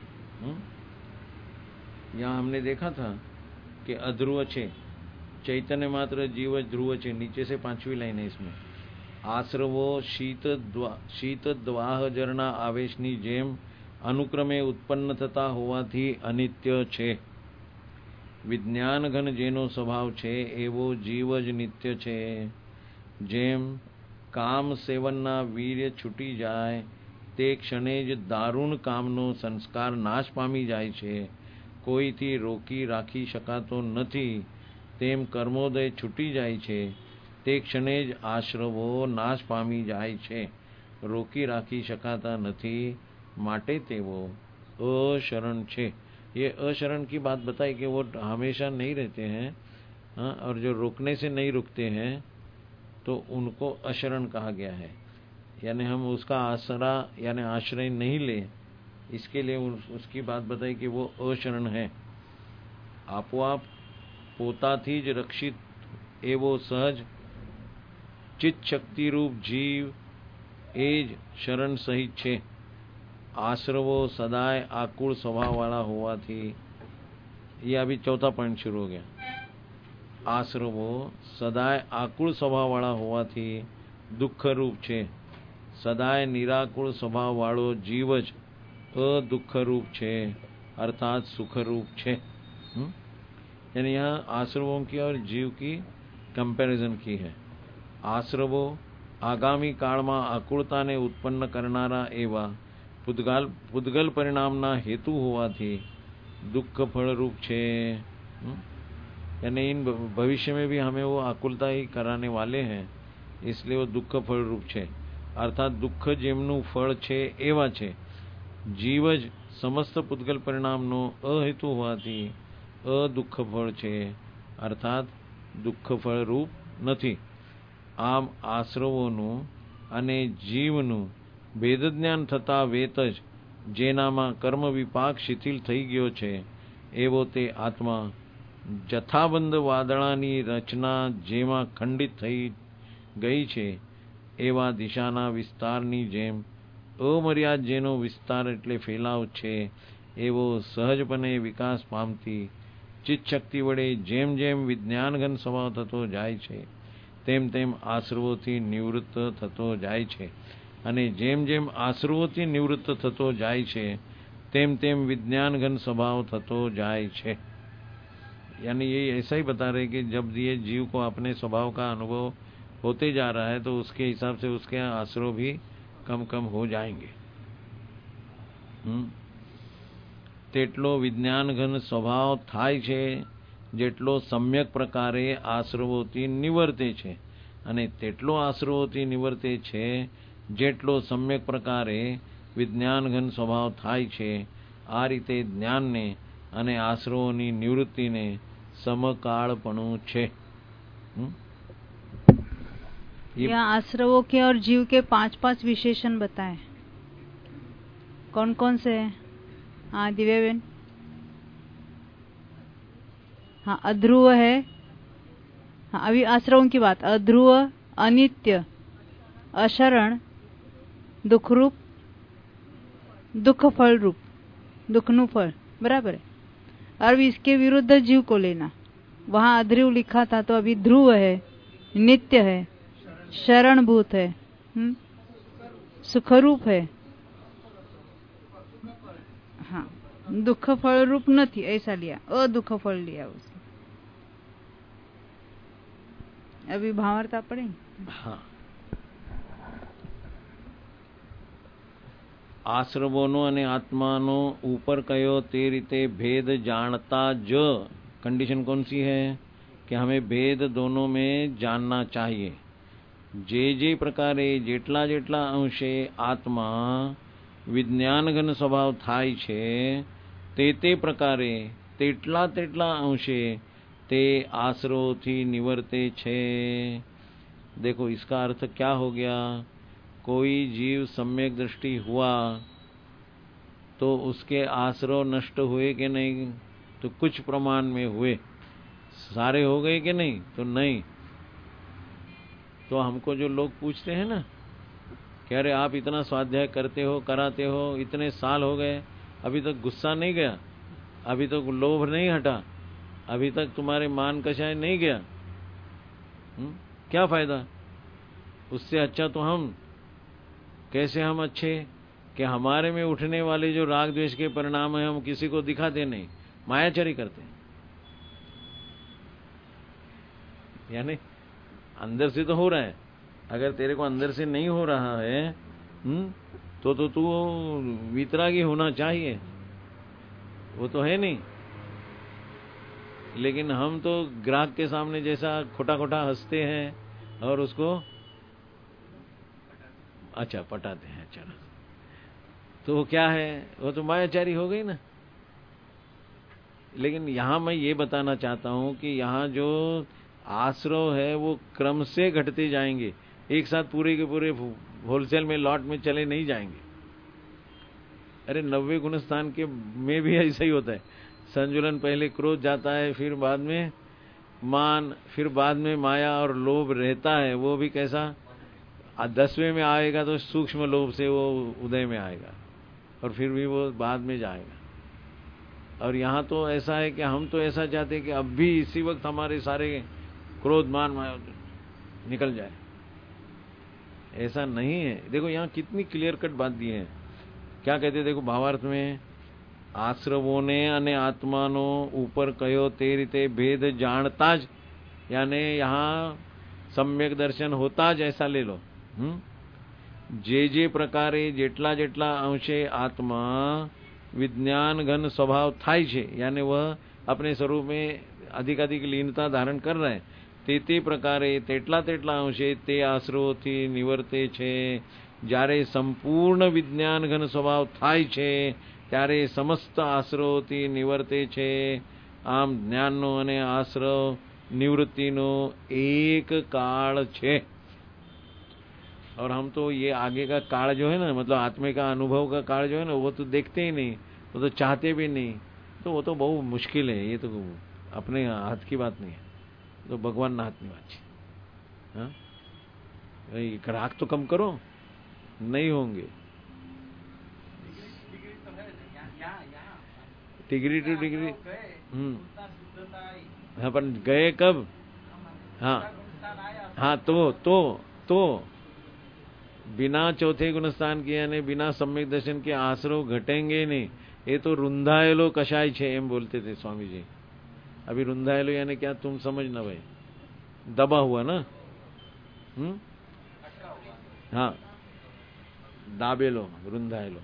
यहाँ हमने देखा था कि अध्रुव छे, चैतन्य मात्र जीव ध्रुव छे। नीचे से 5वीं लाइन है इसमें। आश्रवो शीत द्वाह जरना आवेशनी जेम अनुक्रमे उत्पन्न थता होवाथी अनित्य छे। विज्ञान घन जेनो स्वभाव छे एवो जीव ज नित्य छे। जेम काम सेवनना वीर्य छूटी जाय ते क्षणे ज दारूण कामनो संस्कार नाश पामी जाय छे, कोईथी रोकी राखी शकातो नथी, तेम कर्मोदय छूटी जाय छे ते क्षणे ज आश्रवो नाश पामी जाय छे, रोकी राखी शकाता नथी, माटे तेवो अशरण छे। ये अशरण की बात बताई कि वो हमेशा नहीं रहते हैं, और जो रोकने से नहीं रुकते हैं तो उनको अशरण कहा गया है। यानी हम उसका आसरा यानी आश्रय नहीं ले, इसके लिए उसकी बात बताई कि वो अशरण है। आपोआप पोताथी ज रक्षित एवो सहज चित्त शक्ति रूप जीव एज शरण सहित छे। आश्रवो सदाय आकुल स्वभाव वाला होवाथी, ये अभी चौथा पॉइंट शुरू हो गया। आश्रवो सदाय आकुल स्वभाव वाला होवाथी दुख रूप छे। सदाय निराकुल स्वभाव वाळो जीव ज अदुख रूप छे, अर्थात सुख रूप छे। यानी यहाँ आश्रवों की और जीव की कंपैरिजन की है। आश्रवो आगामी काल में आकुलता ने उत्पन्न करनारा एवा पुद्गल परिणामना हेतु होवाथी दुख फल रूप छे। यानी इन भविष्य में भी हमें वो आकुलता ही कराने वाले हैं, इसलिए वो दुख फल रूप छे। अर्थात दुख जेमनु फल छे एवा छे। जीवज समस्त पुद्गल परिणामनो अहेतु होवाथी अदुख फल छे, अर्थात दुख फल रूप नथी। आम आश्रवोनुं अने जीवनुं भेदज्ञान थता वेत ज जेनामां कर्म विपाक शिथिल थई गयो छे एवो ते आत्मा जथाबंध वादळानी रचना जेमां खंडित थई गई छे एवा दिशाना विस्तारनी जेम अमर्याद जेनो विस्तार एटले फैलाव छे एवो सहजपणे विकास पामती चित्तशक्ति वडे जेम जेम विज्ञानघन स्वभाव थतो जाय छे तेम तेम आश्रवोथी निवृत्त थतो जाय छे। અને જેમ જેમ આશ્રવોથી નિવૃત્ત થતો જાય છે તેમ તેમ विज्ञान घन स्वभाव थतो जाय छे। यानी ये ऐसा ही बता रहे कि जब ये जीव को अपने स्वभाव का अनुभव होते जा रहा है तो उसके हिसाब से उसके आश्रव भी कम कम हो जाएंगे। तेटलो विज्ञान घन स्वभाव थाय छे जेटलो सम्यक प्रकारे आश्रवोથી निवर्ते छे, અને તેટલો આશ્રવોથી નિવર્તે છે જેટલો સમ્યક પ્રકારે વિજ્ઞાન ઘન સ્વભાવ થાય છે। આ રીતે જ્ઞાનને અને આશ્રવોની નિવૃત્તિને સમકાળપણું છે। यहाँ आश्रवों के और जीव के 5 विशेषण बताए, कौन कौन से हैं? हाँ दिव्याबेन। हाँ अध्रुव है। हाँ अभी आश्रवों की बात। अध्रुव, अनित्य, अशरण, दुख रूप, दुख फल रूप, दुखनु फल, बराबर है। और इसके विरुद्ध जीव को लेना। वहां अध्रुव लिखा था तो अभी ध्रुव है, नित्य है, शरणभूत है, सुखरूप है। हाँ, दुख फल रूप नहीं ऐसा लिया, अदुख फल लिया उसने। अभी भावार्थ पढ़ेंगे। हाँ, આશ્રવોનો અને આત્માનો ऊपर कयो ते रीते भेद जानता ज। कंडीशन कौन सी है कि हमें भेद दोनों में जानना चाहिए। जे प्रकारे जेटला जेटला अंशे आत्मा विज्ञान घन स्वभाव थाय छे ते प्रकारे तेटला तेटला अंशे ते आश्रवोथी निवर्ते छे। देखो इसका अर्थ क्या हो गया। कोई जीव सम्यक दृष्टि हुआ तो उसके आश्रव नष्ट हुए कि नहीं? तो कुछ प्रमाण में हुए। सारे हो गए कि नहीं? तो नहीं। तो हमको जो लोग पूछते हैं ना कि अरे आप इतना स्वाध्याय करते हो, कराते हो, इतने साल हो गए, अभी तक गुस्सा नहीं गया, अभी तक लोभ नहीं हटा, अभी तक तुम्हारे मान कषाय नहीं गया, क्या फायदा? उससे अच्छा तो हम कैसे हम अच्छे कि हमारे में उठने वाले जो राग द्वेष के परिणाम है हम किसी को दिखाते नहीं, मायाचरी करते हैं। यानी अंदर से तो हो रहा है, अगर तेरे को अंदर से नहीं हो रहा है तो तू वितरागी होना चाहिए, वो तो है नहीं। लेकिन हम तो ग्राहक के सामने जैसा खोटा खोटा हंसते हैं और उसको अच्छा पटाते हैं। अच्छा, तो वो क्या है? वो तो मायाचारी हो गई ना। लेकिन यहां मैं ये बताना चाहता हूं कि यहां जो आश्रव है वो क्रम से घटते जाएंगे, एक साथ पूरे के पूरे होलसेल में लॉट में चले नहीं जाएंगे। अरे 90 गुण स्थान के में भी ऐसा ही होता है। संजुलन पहले क्रोध जाता है, फिर बाद में मान, फिर बाद में माया और लोभ रहता है। वो भी कैसा? 10वें में आएगा तो सूक्ष्म लोभ से वो उदय में आएगा और फिर भी वो बाद में जाएगा। और यहाँ तो ऐसा है कि हम तो ऐसा चाहते हैं कि अब भी इसी वक्त हमारे सारे क्रोध मान माया निकल जाए। ऐसा नहीं है। देखो यहाँ कितनी क्लियर कट बात दी है। क्या कहते? देखो भावार्थ में आश्रवोने अने आत्मानो ऊपर कहो ते रीते भेद जानता ज, यानी यहाँ सम्यक दर्शन होता ज ऐसा ले लो। जे प्रकारे जेटला जेटला अंशे आत्मा विज्ञान घन स्वभाव थाय छे, यानी वह अपने स्वरूप में अधिक अधिक लीनता धारण कर रहे हैं, ते प्रकारे तेटला तेटला अंशे ते आश्रवोथी निवर्ते छे। જ્યારે સંપૂર્ણ વિજ્ઞાન ઘન સ્વભાવ થાય છે ત્યારે સમસ્ત આશ્રવોથી નિવર્તે છે। આમ જ્ઞાનનો અને આશ્રવ નિવૃત્તિનો એક કાળ છે। और हम तो ये आगे का काल जो है ना, मतलब आत्मे का अनुभव का काल जो है ना, वो तो देखते ही नहीं, वो तो चाहते भी नहीं। तो वो तो बहुत मुश्किल है। ये तो अपने हाथ की बात नहीं है, तो भगवान ना हाथ की बात है। हाँ, ग्राहक तो कम करो, नहीं होंगे। Degree to degree. हाँ, पर गए कब? हाँ हाँ, तो बिना चौथे गुणस्थान के यानी बिना सम्यक दर्शन के आश्रव घटेंगे नहीं। ये तो रुंधायलो कषाय छे एम बोलते थे स्वामी जी। अभी रुंधायलो यानी क्या? तुम समझना भाई, दबा हुआ ना। हाँ, दाबेलो, रुंधायलो।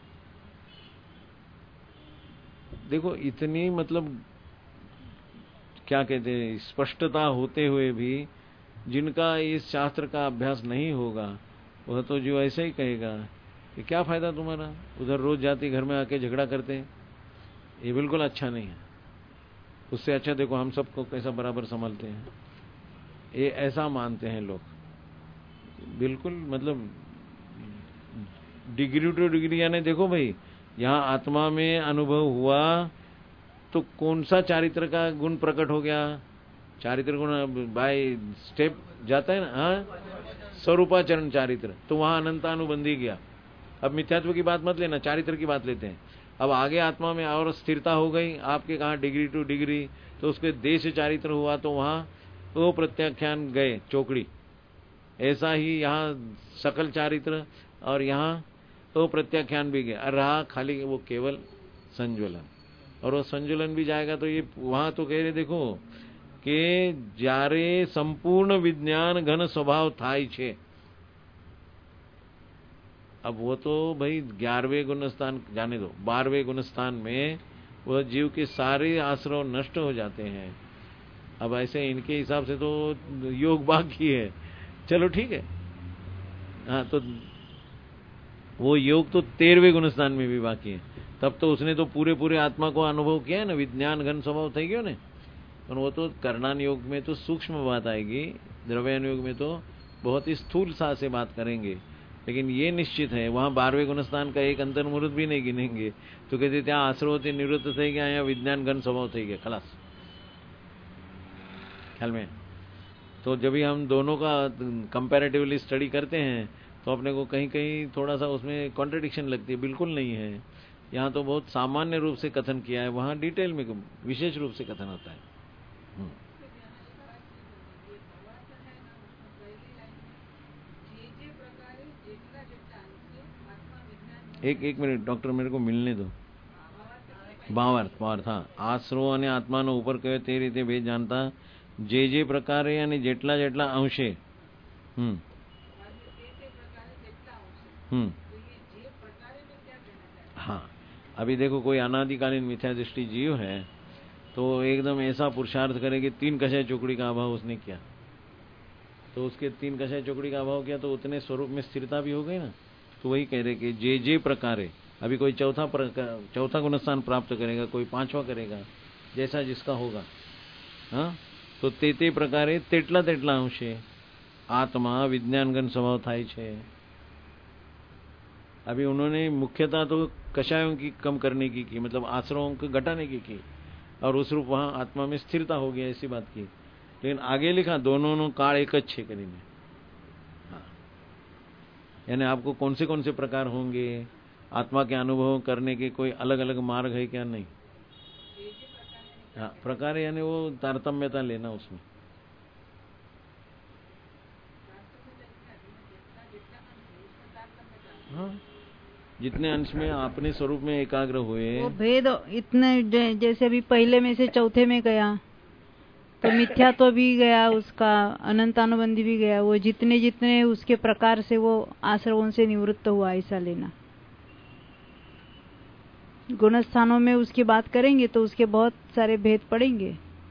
देखो इतनी मतलब क्या कहते हैं, स्पष्टता होते हुए भी जिनका इस शास्त्र का अभ्यास नहीं होगा वह तो जो ऐसे ही कहेगा कि क्या फायदा तुम्हारा, उधर रोज जाती घर में आके झगड़ा करते हैं, ये बिल्कुल अच्छा नहीं है। उससे अच्छा देखो हम सबको कैसा बराबर संभालते हैं, ये ऐसा मानते हैं लोग। बिल्कुल मतलब डिग्री टू डिग्री, यानी देखो भाई यहाँ आत्मा में अनुभव हुआ तो कौन सा चारित्र का गुण प्रकट हो गया? चारित्र गुण बाय स्टेप जाता है ना। हाँ, स्वरूपाचरण चारित्र, तो वहां अनंतानुबंधी गया। अब मिथ्यात्व की बात मत लेना, चारित्र की बात लेते हैं। अब आगे आत्मा में और स्थिरता हो गई, आपके कहा डिग्री टू डिग्री, तो उसके देश चारित्र हुआ तो वहां वो प्रत्याख्यान गए चौकड़ी। ऐसा ही यहाँ सकल चारित्र और यहाँ तो प्रत्याख्यान भी गया, रहा खाली वो केवल संज्वलन। और वो संज्वलन भी जाएगा तो ये वहां तो कह रहे देखो कि जारे संपूर्ण विज्ञान घन स्वभाव थाई छे। अब वो तो भाई 11वें गुणस्थान जाने दो, 12वें गुणस्थान में वह जीव के सारे आश्रव नष्ट हो जाते हैं। अब ऐसे इनके हिसाब से तो योग बाकी है, चलो ठीक है। हाँ, तो वो योग तो 13वें गुणस्थान में भी बाकी है। तब तो उसने तो पूरे आत्मा को अनुभव किया है ना, विज्ञान घन स्वभाव થઈ ગયો ने। पर वो तो करणान योग में तो सूक्ष्म बात आएगी, द्रव्यान योग में तो बहुत ही स्थूल सा से बात करेंगे। लेकिन ये निश्चित है वहां 12वें गुणस्थान का एक अंतर्मुहूर्त भी नहीं गिनेंगे तो कहते ત્યાં આશ્રવોથી નિવૃત્ત થઈ ગયા, અહીંયા विज्ञान घन स्वभाव થઈ गया, खलास। ख्याल में तो जब भी हम दोनों का कंपैरेटिवली स्टडी करते हैं तो अपने को कहीं कहीं थोड़ा सा उसमें कॉन्ट्रडिक्शन लगती है, बिल्कुल नहीं है। यहाँ तो बहुत सामान्य रूप से कथन किया है, वहां डिटेल में विशेष रूप से कथन होता है। एक मिनट डॉक्टर, मेरे को मिलने दो। भावार्थ हाँ, આશરો અને આત્માનો ઉપર કયો તે રીતે ભેદ જાણતા જે પ્રકારે અને જેટલા જેટલા અંશે। हाँ, अभी देखो कोई अनादिकालीन मिथ्या दृष्टि जीव है तो एकदम ऐसा पुरुषार्थ करे कि 3 कषाय चौकड़ी का अभाव उसने किया, तो उसके 3 कषाय चौकड़ी का अभाव किया तो उतने स्वरूप में स्थिरता भी हो गई ना। तो वही कह रहे कि जे प्रकारे, अभी कोई चौथा गुणस्थान प्राप्त करेगा, कोई 5वां करेगा, जैसा जिसका होगा। हाँ, तो ते प्रकारे तेटला तेटला अंशे आत्मा विज्ञानगण स्वभाव थाय छे। अभी उन्होंने मुख्यतः तो कषायों की कम करने की मतलब आश्रमों को घटाने की और उस रूप वहां आत्मा में स्थिरता हो गया, ऐसी बात की। लेकिन आगे लिखा दोनों काल एक अच्छे करीने। हाँ, यानी आपको कौन से प्रकार होंगे, आत्मा के अनुभव करने के कोई अलग अलग मार्ग है क्या? नहीं। हाँ, प्रकार यानी वो तारतम्यता लेना उसमें। हाँ, जितने अंश में अपने स्वरूप में एकाग्र हुए वो भेद इतने, जैसे अभी पहले में से चौथे में गया तो मिथ्या तो भी गया, उसका अनंतानुबंधी भी गया। वो जितने जितने उसके प्रकार से वो आश्रवों से निवृत्त हुआ, ऐसा लेना। गुणस्थानों में उसकी बात करेंगे तो उसके बहुत सारे भेद पड़ेंगे,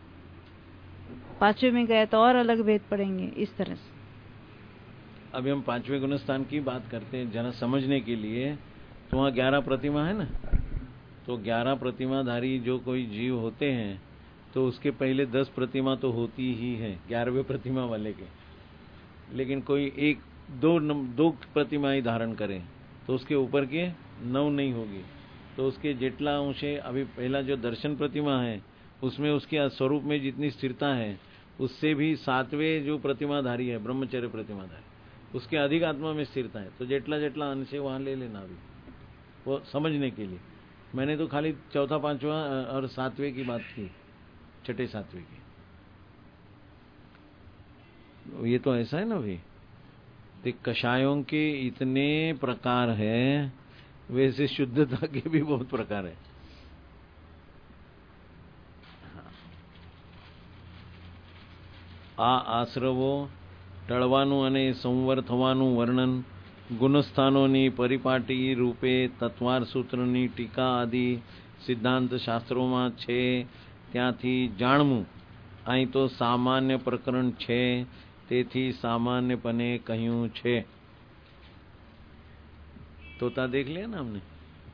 5वें में गया तो और अलग भेद पड़ेंगे, इस तरह से। अभी हम 5वें गुणस्थान की बात करते हैं जरा समझने के लिए। तो वहाँ 11 प्रतिमा है ना, तो 11 प्रतिमाधारी जो कोई जीव होते हैं तो उसके पहले 10 प्रतिमा तो होती ही है 11वें प्रतिमा वाले के। लेकिन कोई 1-2 प्रतिमा ही धारण करें तो उसके ऊपर के 9 नहीं होगी। तो उसके जेटला अंशे, अभी पहला जो दर्शन प्रतिमा है उसमें उसके स्वरूप में जितनी स्थिरता है उससे भी 7वें जो प्रतिमाधारी है ब्रह्मचर्य प्रतिमाधारी, उसके अधिक आत्मा में स्थिरता है। तो जेटला जेटला अंश वहां ले लेना अभी वो समझने के लिए। मैंने तो खाली चौथा, 5वां और 7वें की बात की, 6ठे 7वें की। ये तो ऐसा है ना भाई, तो कषायों के इतने प्रकार है, वैसे शुद्धता के भी बहुत प्रकार है। આ આશ્રવો ટળવાનું અને સંવર થવાનું વર્ણન ગુણસ્થાનોની પરિપાટી રૂપે તત્વાર સૂત્રની ટીકા આદિ સિદ્ધાંત શાસ્ત્રોમાં છે ત્યાંથી જાણવું। અહીં તો સામાન્ય પ્રકરણ છે તેથી સામાન્યપણે કહ્યું છે। तोता देख लिया ना हमने?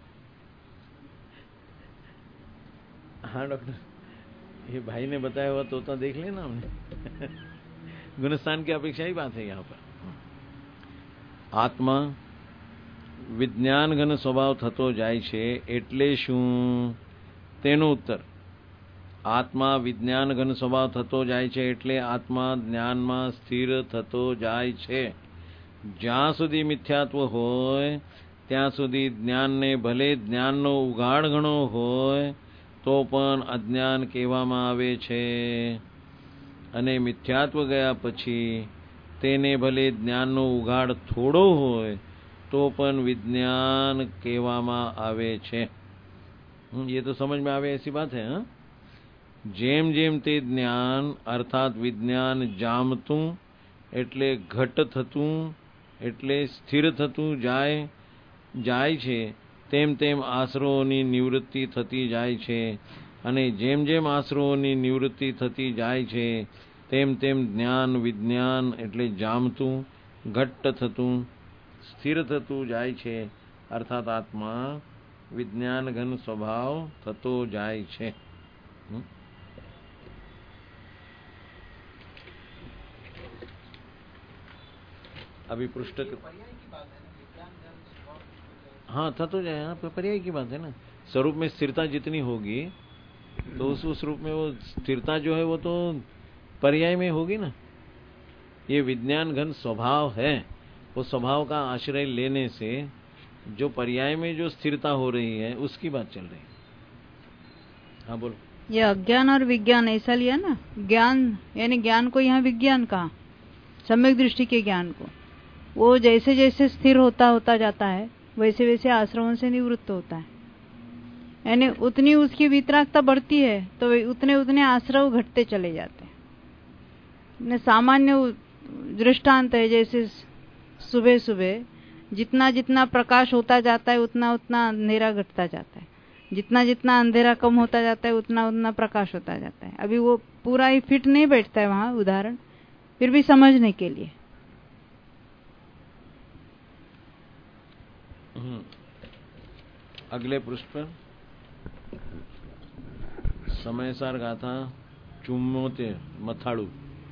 हाँ डॉक्टर, ये भाई ने बताया हुआ तोता देख लिया ना हमने? गुणस्थान की अपेक्षा ही बात है यहाँ पर। आत्मा विज्ञान घन स्वभाव थतो जाय छे एटले शुं? तेनो उत्तर, आत्मा विज्ञान घन स्वभाव थतो जाय छे एटले आत्मा ज्ञान में स्थिर थतो जाय छे। ज्यां सुधी मिथ्यात्व होय ત્યાં સુધી જ્ઞાનને ભલે જ્ઞાનનો ઉઘાડ ઘણો હોય તો પણ અજ્ઞાન કહેવામાં આવે છે, અને મિથ્યાત્વ ગયા પછી તેને ભલે જ્ઞાનનો ઉઘાડ થોડો હોય तो पण विज्ञान कहेवामां आवे छे। ये तो समझ में आवे ऐसी बात है। जेम जेम ते ज्ञान अर्थात विज्ञान जामतुं एटले घट थतुं एटले स्थिर थतुं जाय छे, तेम तेम आश्रवोनी निवृत्ति थती जाय छे, अने जेम जेम आश्रवोनी निवृत्ति थती जाय छे तेम तेम ज्ञान विज्ञान एटले जामतुं घट्ट थतुं स्थिर थतुं जाय छे, अर्थात आत्मा विज्ञान घन स्वभाव थतो जाय छे। अभी पृष्ठ हाँ थतो जाए, हाँ पर्याय की बात है ना। स्वरूप में स्थिरता जितनी होगी तो उस रूप में वो स्थिरता जो है वो तो पर्याय में होगी ना। ये विज्ञान घन स्वभाव है, वो स्वभाव का आश्रय लेने से जो पर्याय में जो स्थिरता हो रही है उसकी बात चल रही है। हाँ बोलो। ये अज्ञान और विज्ञान ऐसा लिया ना, ज्ञान यानी ज्ञान को यहाँ विज्ञान कहा, सम्यक दृष्टि के ज्ञान को। वो जैसे जैसे स्थिर होता जाता है वैसे वैसे आश्रवों से निवृत्त होता है, यानी उतनी उसकी वितरागता बढ़ती है तो उतने उतने आश्रव घटते चले जाते हैं। सामान्य दृष्टांत है, जैसे सुबह सुबह जितना जितना प्रकाश होता जाता है उतना उतना अंधेरा घटता जाता है, जितना जितना अंधेरा कम होता जाता है उतना उतना प्रकाश होता जाता है। अभी वो पूरा ही फिट नहीं बैठता है वहां उदाहरण, फिर भी समझने के लिए। अगले पृष्ठ पर समयसार गाथा 74 मथाळू।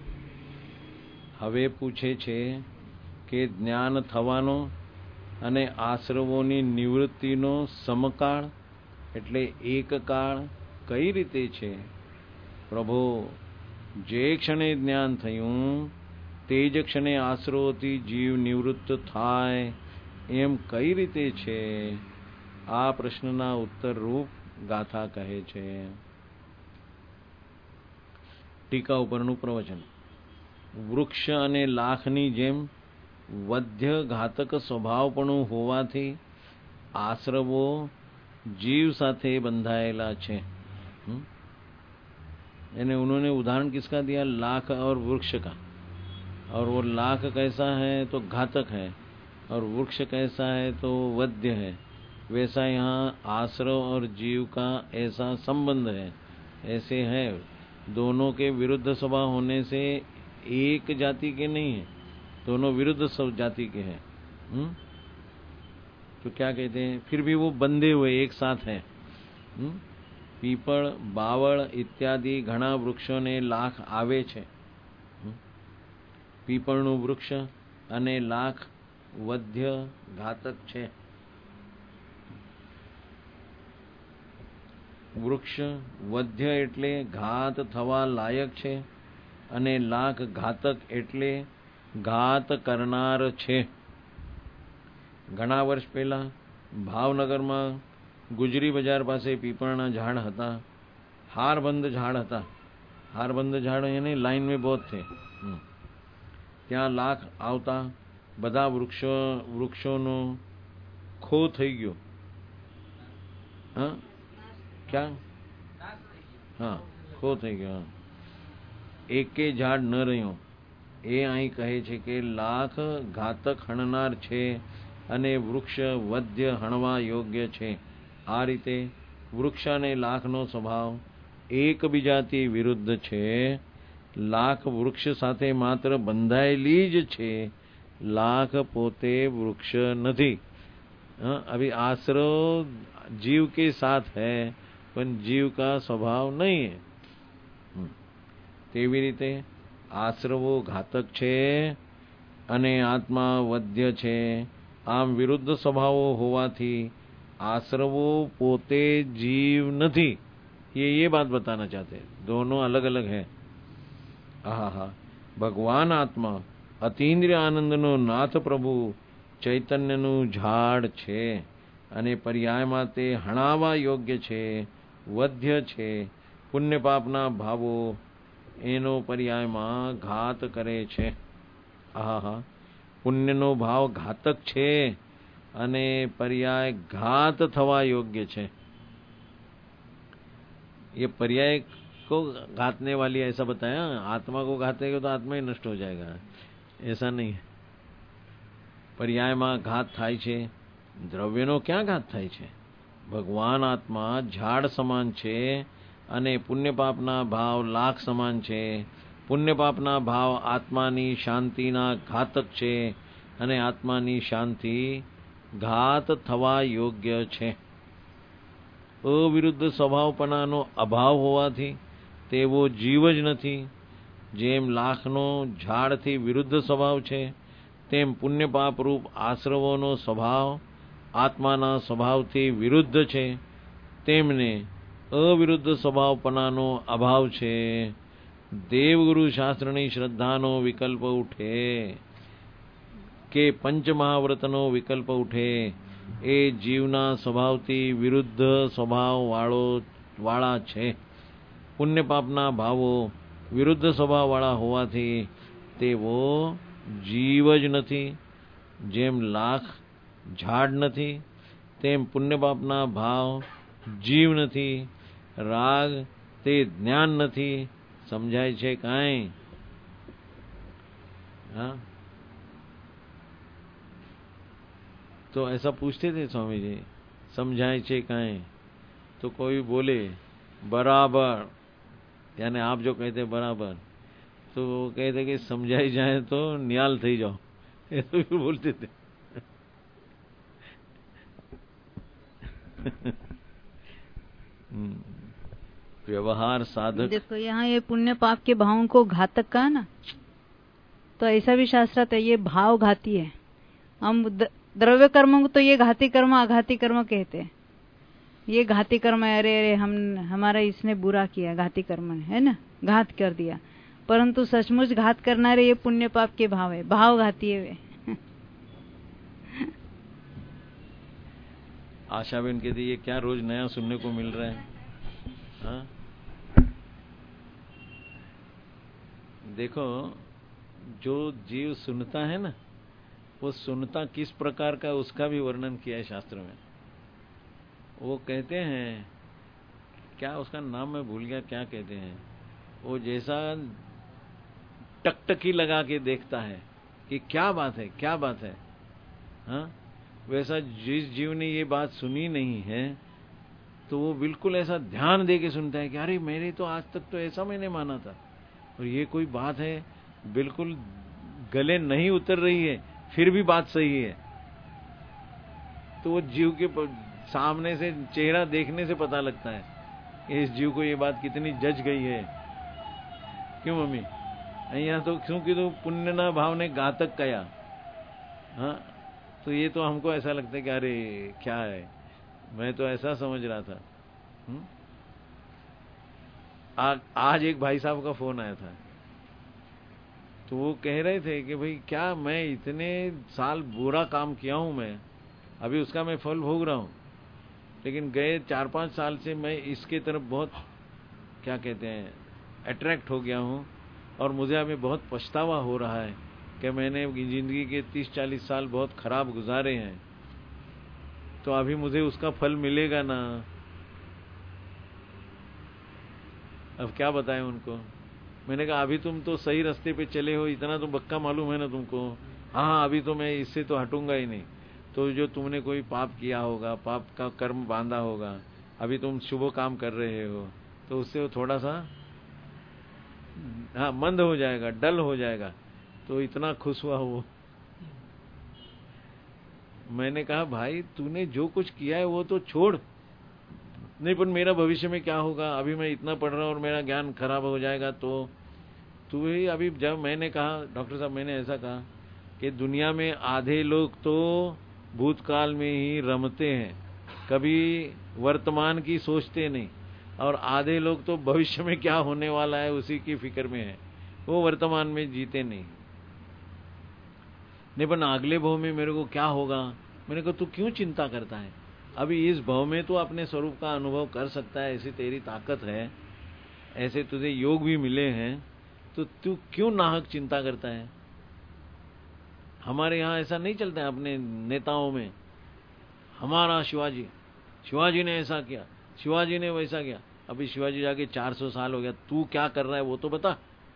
હવે પૂછે છે કે જ્ઞાન થવાનો અને આશ્રવોની નિવૃત્તિનો સમકાળ એટલે એક કાળ કઈ રીતે છે? પ્રભો, જે ક્ષણે જ્ઞાન થયું તે જ ક્ષણે આશ્રવોથી જીવ નિવૃત્ત થાય એમ કઈ રીતે છે? આ પ્રશ્નના ઉત્તર રૂપ ગાથા કહે છે। ટીકા ઉપરનું પ્રવચન। વૃક્ષ અને લાખની જેમ વધ્ય ઘાતક સ્વભાવપણું હોવાથી આશ્રવો जीव साथे बंधाएला छे। यानी उन्होंने उदाहरण किसका दिया? लाख और वृक्ष का। और वो लाख कैसा है तो घातक है और वृक्ष कैसा है तो वध्य है। वैसा यहाँ आश्रव और जीव का ऐसा संबंध है, ऐसे है। दोनों के विरुद्ध स्वभाव होने से एक जाति के नहीं है, दोनों विरुद्ध सब जाति के हैं। तो क्या कहते हैं? फिर भी वो बंधे हुए एक साथ हैं। पीपल, बावळ इत्यादि घણા વૃક્ષોને લાખ આવે છે। પીપળનું વૃક્ષ અને લાખ વધ્ય ઘાતક છે। વૃક્ષ વધ્ય એટલે ઘાત થવા લાયક છે અને લાખ ઘાતક એટલે ઘાત કરનાર છે। ઘણા વર્ષ પહેલા ભાવનગરમાં ગુજરી બજાર પાસે પીપળના ઝાડ હતા, હારબંધ ઝાડ હતા। હારબંધ ઝાડ એને લાઈન में बहुत थे। ત્યાં લાખ આવતા બધા વૃક્ષોનો ખો થઈ ગયો। क्या? हाँ, ખો થઈ ગયો। એકે ઝાડ ન રહ્યો। એ અહીં કહે છે કે લાખ ઘાતક હણનાર છે અને વૃક્ષ વધ્ય હણવા યોગ્ય છે। આ રીતે વૃક્ષ અને લાખનો સ્વભાવ એકબીજાથી વિરુદ્ધ છે। લાખ વૃક્ષ સાથે માત્ર બંધાયેલી જ છે, લાખ પોતે વૃક્ષ નથી। अभी आश्रव जीव के साथ है पर जीव का स्वभाव नहीं है। तेवी रीते आश्रवो घातक छे અને આત્મા વધ્ય છે। આમ વિરુદ્ધ સ્વભાવો હોવાથી आश्रवो पोते जीव नहीं। ये बात बताना चाहते हैं, दोनों अलग अलग है। भगवान आत्मा अतीन्द्रिय आनंद नो नाथ प्रभु ચૈતન્યનું ઝાડ છે અને પર્યાયમાં તે હણાવા યોગ્ય છે, વધ્ય છે. પુણ્ય પાપના ભાવો એનો પર્યાયમાં ઘાત કરે છે. આહા, પુણ્યનો ભાવ ઘાતક છે અને पर्याय घात थवा योग्य છે. ये पर्याय को घातने वाली ऐसा बताया. आत्मा को घातेगा तो आत्मा ही नष्ट हो जाएगा, ऐसा नहीं है. पर्यायમાં ઘાત થાય છે. દ્રવ્યનો ક્યાં ઘાત થાય છે? ભગવાન આત્મા ઝાડ સમાન છે અને પુણ્ય પાપના ભાવ લાખ સમાન છે. પુણ્ય પાપના ભાવ આત્માની શાંતિના ઘાતક છે અને આત્માની શાંતિ ઘાત થવા યોગ્ય છે. અવિરુદ્ધ સ્વભાવપણાનો અભાવ હોવાથી તેવો જીવ જ નથી. જેમ લાખનો ઝાડથી વિરુદ્ધ સ્વભાવ છે, તેમ પુણ્ય પાપ રૂપ આશ્રવોનો સ્વભાવ આત્માના સ્વભાવથી વિરુદ્ધ છે. તેમને અવિરુદ્ધ સ્વભાવપણાનો અભાવ છે. દેવગુરુ શાસ્ત્રની શ્રદ્ધાનો વિકલ્પ ઉઠે કે પંચમહાવ્રતનો વિકલ્પ ઉઠે એ જીવના સ્વભાવથી વિરુદ્ધ સ્વભાવ વાળા છે. પુણ્ય પાપના ભાવો વિરુદ્ધ સ્વભાવવાળા હોવાથી તેવો જીવ જ નથી. જેમ લાખ ઝાડ નથી, તેમ પુણ્ય પાપના ભાવ જીવ નથી. રાગ તે જ્ઞાન નથી. समझाए छे काई? हाँ, तो ऐसा पूछते थे स्वामी जी, समझाए छे काई? तो कोई बोले बराबर, यानी आप जो कहते बराबर, तो वो कहते कि समझाई जाए तो नियाल थई जाओ, ये तो भी बोलते थे. व्यवहार साधक. देखो यहाँ ये पुण्य पाप के भावों को घातक कहा ना, तो ऐसा भी शास्त्र है ये भाव घाती है. हम द्रव्य कर्मों को तो ये घाती कर्म आघाती कर्म कहते हैं. ये घाती कर्म है, अरे अरे हमारा इसने बुरा किया, घाती कर्म है ना, घात कर दिया. परंतु सचमुच घात करनारे ये पुण्य पाप के भाव है, भाव घाती है वे. आशा बहन कहती ये क्या रोज नया सुनने को मिल रहा है. हाँ? देखो, जो जीव सुनता है ना, वो सुनता किस प्रकार का उसका भी वर्णन किया है शास्त्र में. वो कहते हैं, क्या उसका नाम मैं भूल गया, क्या कहते हैं, वो जैसा टकटकी लगा के देखता है कि क्या बात है, क्या बात है. हाँ, वैसा जिस जीव ने ये बात सुनी नहीं है तो वो बिल्कुल ऐसा ध्यान दे के सुनता है कि अरे मेरे तो आज तक तो ऐसा मैंने माना था और ये कोई बात है बिल्कुल गले नहीं उतर रही है, फिर भी बात सही है. तो वो जीव के सामने से चेहरा देखने से पता लगता है इस जीव को ये बात कितनी जज गई है. क्यों मम्मी? અહીંયા तो क्यों कीधु पुण्यना भावने घातक कया. हाँ, तो ये तो हमको ऐसा लगता है कि अरे क्या है, मैं तो ऐसा समझ रहा था. आज एक भाई साहब का फोन आया था, तो वो कह रहे थे कि भाई क्या मैं इतने साल बुरा काम किया हूं, मैं अभी उसका मैं फल भोग रहा हूं, लेकिन गए 4-5 साल से मैं इसके तरफ बहुत क्या कहते हैं अट्रैक्ट हो गया हूं और मुझे अभी बहुत पछतावा हो रहा है कि मैंने जिंदगी के 30-40 साल बहुत खराब गुजारे हैं, तो अभी मुझे उसका फल मिलेगा ना. अब क्या बताएं उनको. मैंने कहा अभी तुम तो सही रास्ते पे चले हो, इतना तो पक्का मालूम है ना तुमको. हाँ, अभी तो मैं इससे तो हटूंगा ही नहीं. तो जो तुमने कोई पाप किया होगा, पाप का कर्म बांधा होगा, अभी तुम शुभ काम कर रहे हो, तो उससे वो थोड़ा सा हाँ मंद हो जाएगा, डल हो जाएगा. तो इतना खुश हुआ वो. मैंने कहा भाई तूने जो कुछ किया है वो तो छोड़, नहीं पर मेरा भविष्य में क्या होगा, अभी मैं इतना पढ़ रहा हूँ और मेरा ज्ञान खराब हो जाएगा. तो तू ही अभी जब मैंने कहा, डॉक्टर साहब मैंने ऐसा कहा कि दुनिया में आधे लोग तो भूतकाल में ही रमते हैं, कभी वर्तमान की सोचते नहीं, और आधे लोग तो भविष्य में क्या होने वाला है उसी की फिक्र में है, वो वर्तमान में जीते नहीं. नहीं पर अगले भव में मेरे को क्या होगा। मैंने कहा तू क्यों चिंता करता है, अभी इस भव में तू अपने स्वरूप का अनुभव कर सकता है, ऐसी तेरी ताकत है, ऐसे तुझे योग भी मिले हैं, तो तू क्यों नाहक चिंता करता है। हमारे यहाँ ऐसा नहीं चलता है अपने नेताओं में, हमारा शिवाजी ने ऐसा किया, शिवाजी ने वैसा किया। अभी शिवाजी जाके 400 साल हो गया, तू क्या कर रहा है वो तो बता।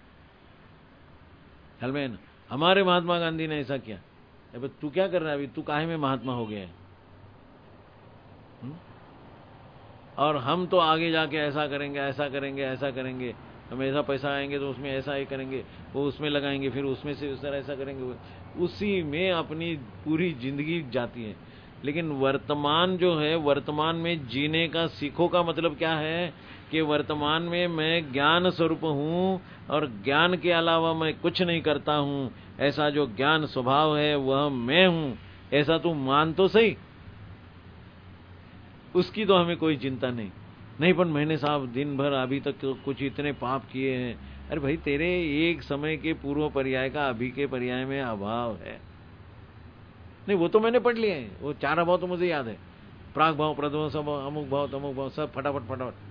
हेलमेन, हमारे महात्मा गांधी ने ऐसा किया, अब तू क्या कर रहा है, अभी तू काहे में महात्मा हो गया है। और हम तो आगे जाके ऐसा करेंगे, ऐसा करेंगे, ऐसा करेंगे, हम ऐसा पैसा आएंगे तो उसमें ऐसा ही करेंगे, वो उसमें लगाएंगे, फिर उसमें से उस तरह ऐसा करेंगे, उसी में अपनी पूरी जिंदगी जाती है। लेकिन वर्तमान जो है, वर्तमान में जीने का सीखो का मतलब क्या है कि वर्तमान में मैं ज्ञान स्वरूप हूँ और ज्ञान के अलावा मैं कुछ नहीं करता हूँ, ऐसा जो ज्ञान स्वभाव है वह मैं हूँ, ऐसा तू मान तो सही। उसकी तो हमें कोई चिंता नहीं पर मैंने साहब दिन भर अभी तक कुछ इतने पाप किए हैं। अरे भाई, तेरे एक समय के पूर्व पर्याय का अभी के पर्याय में अभाव है। नहीं, वो तो मैंने पढ़ लिया है, वो 4 भाव तो मुझे याद है, प्राग भाव, प्रध्वंस भाव, अमुक भाव, तमुक भाव, सब फटाफट।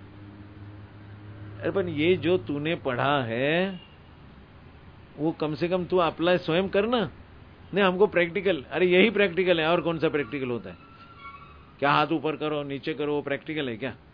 अरे पर ये जो तूने पढ़ा है वो कम से कम तू अप्लाई स्वयं करना। नहीं, हमको प्रैक्टिकल, अरे यही प्रैक्टिकल है, और कौन सा प्रैक्टिकल होता है। क्या हाथ ऊपर करो नीचे करो वो प्रैक्टिकल है क्या।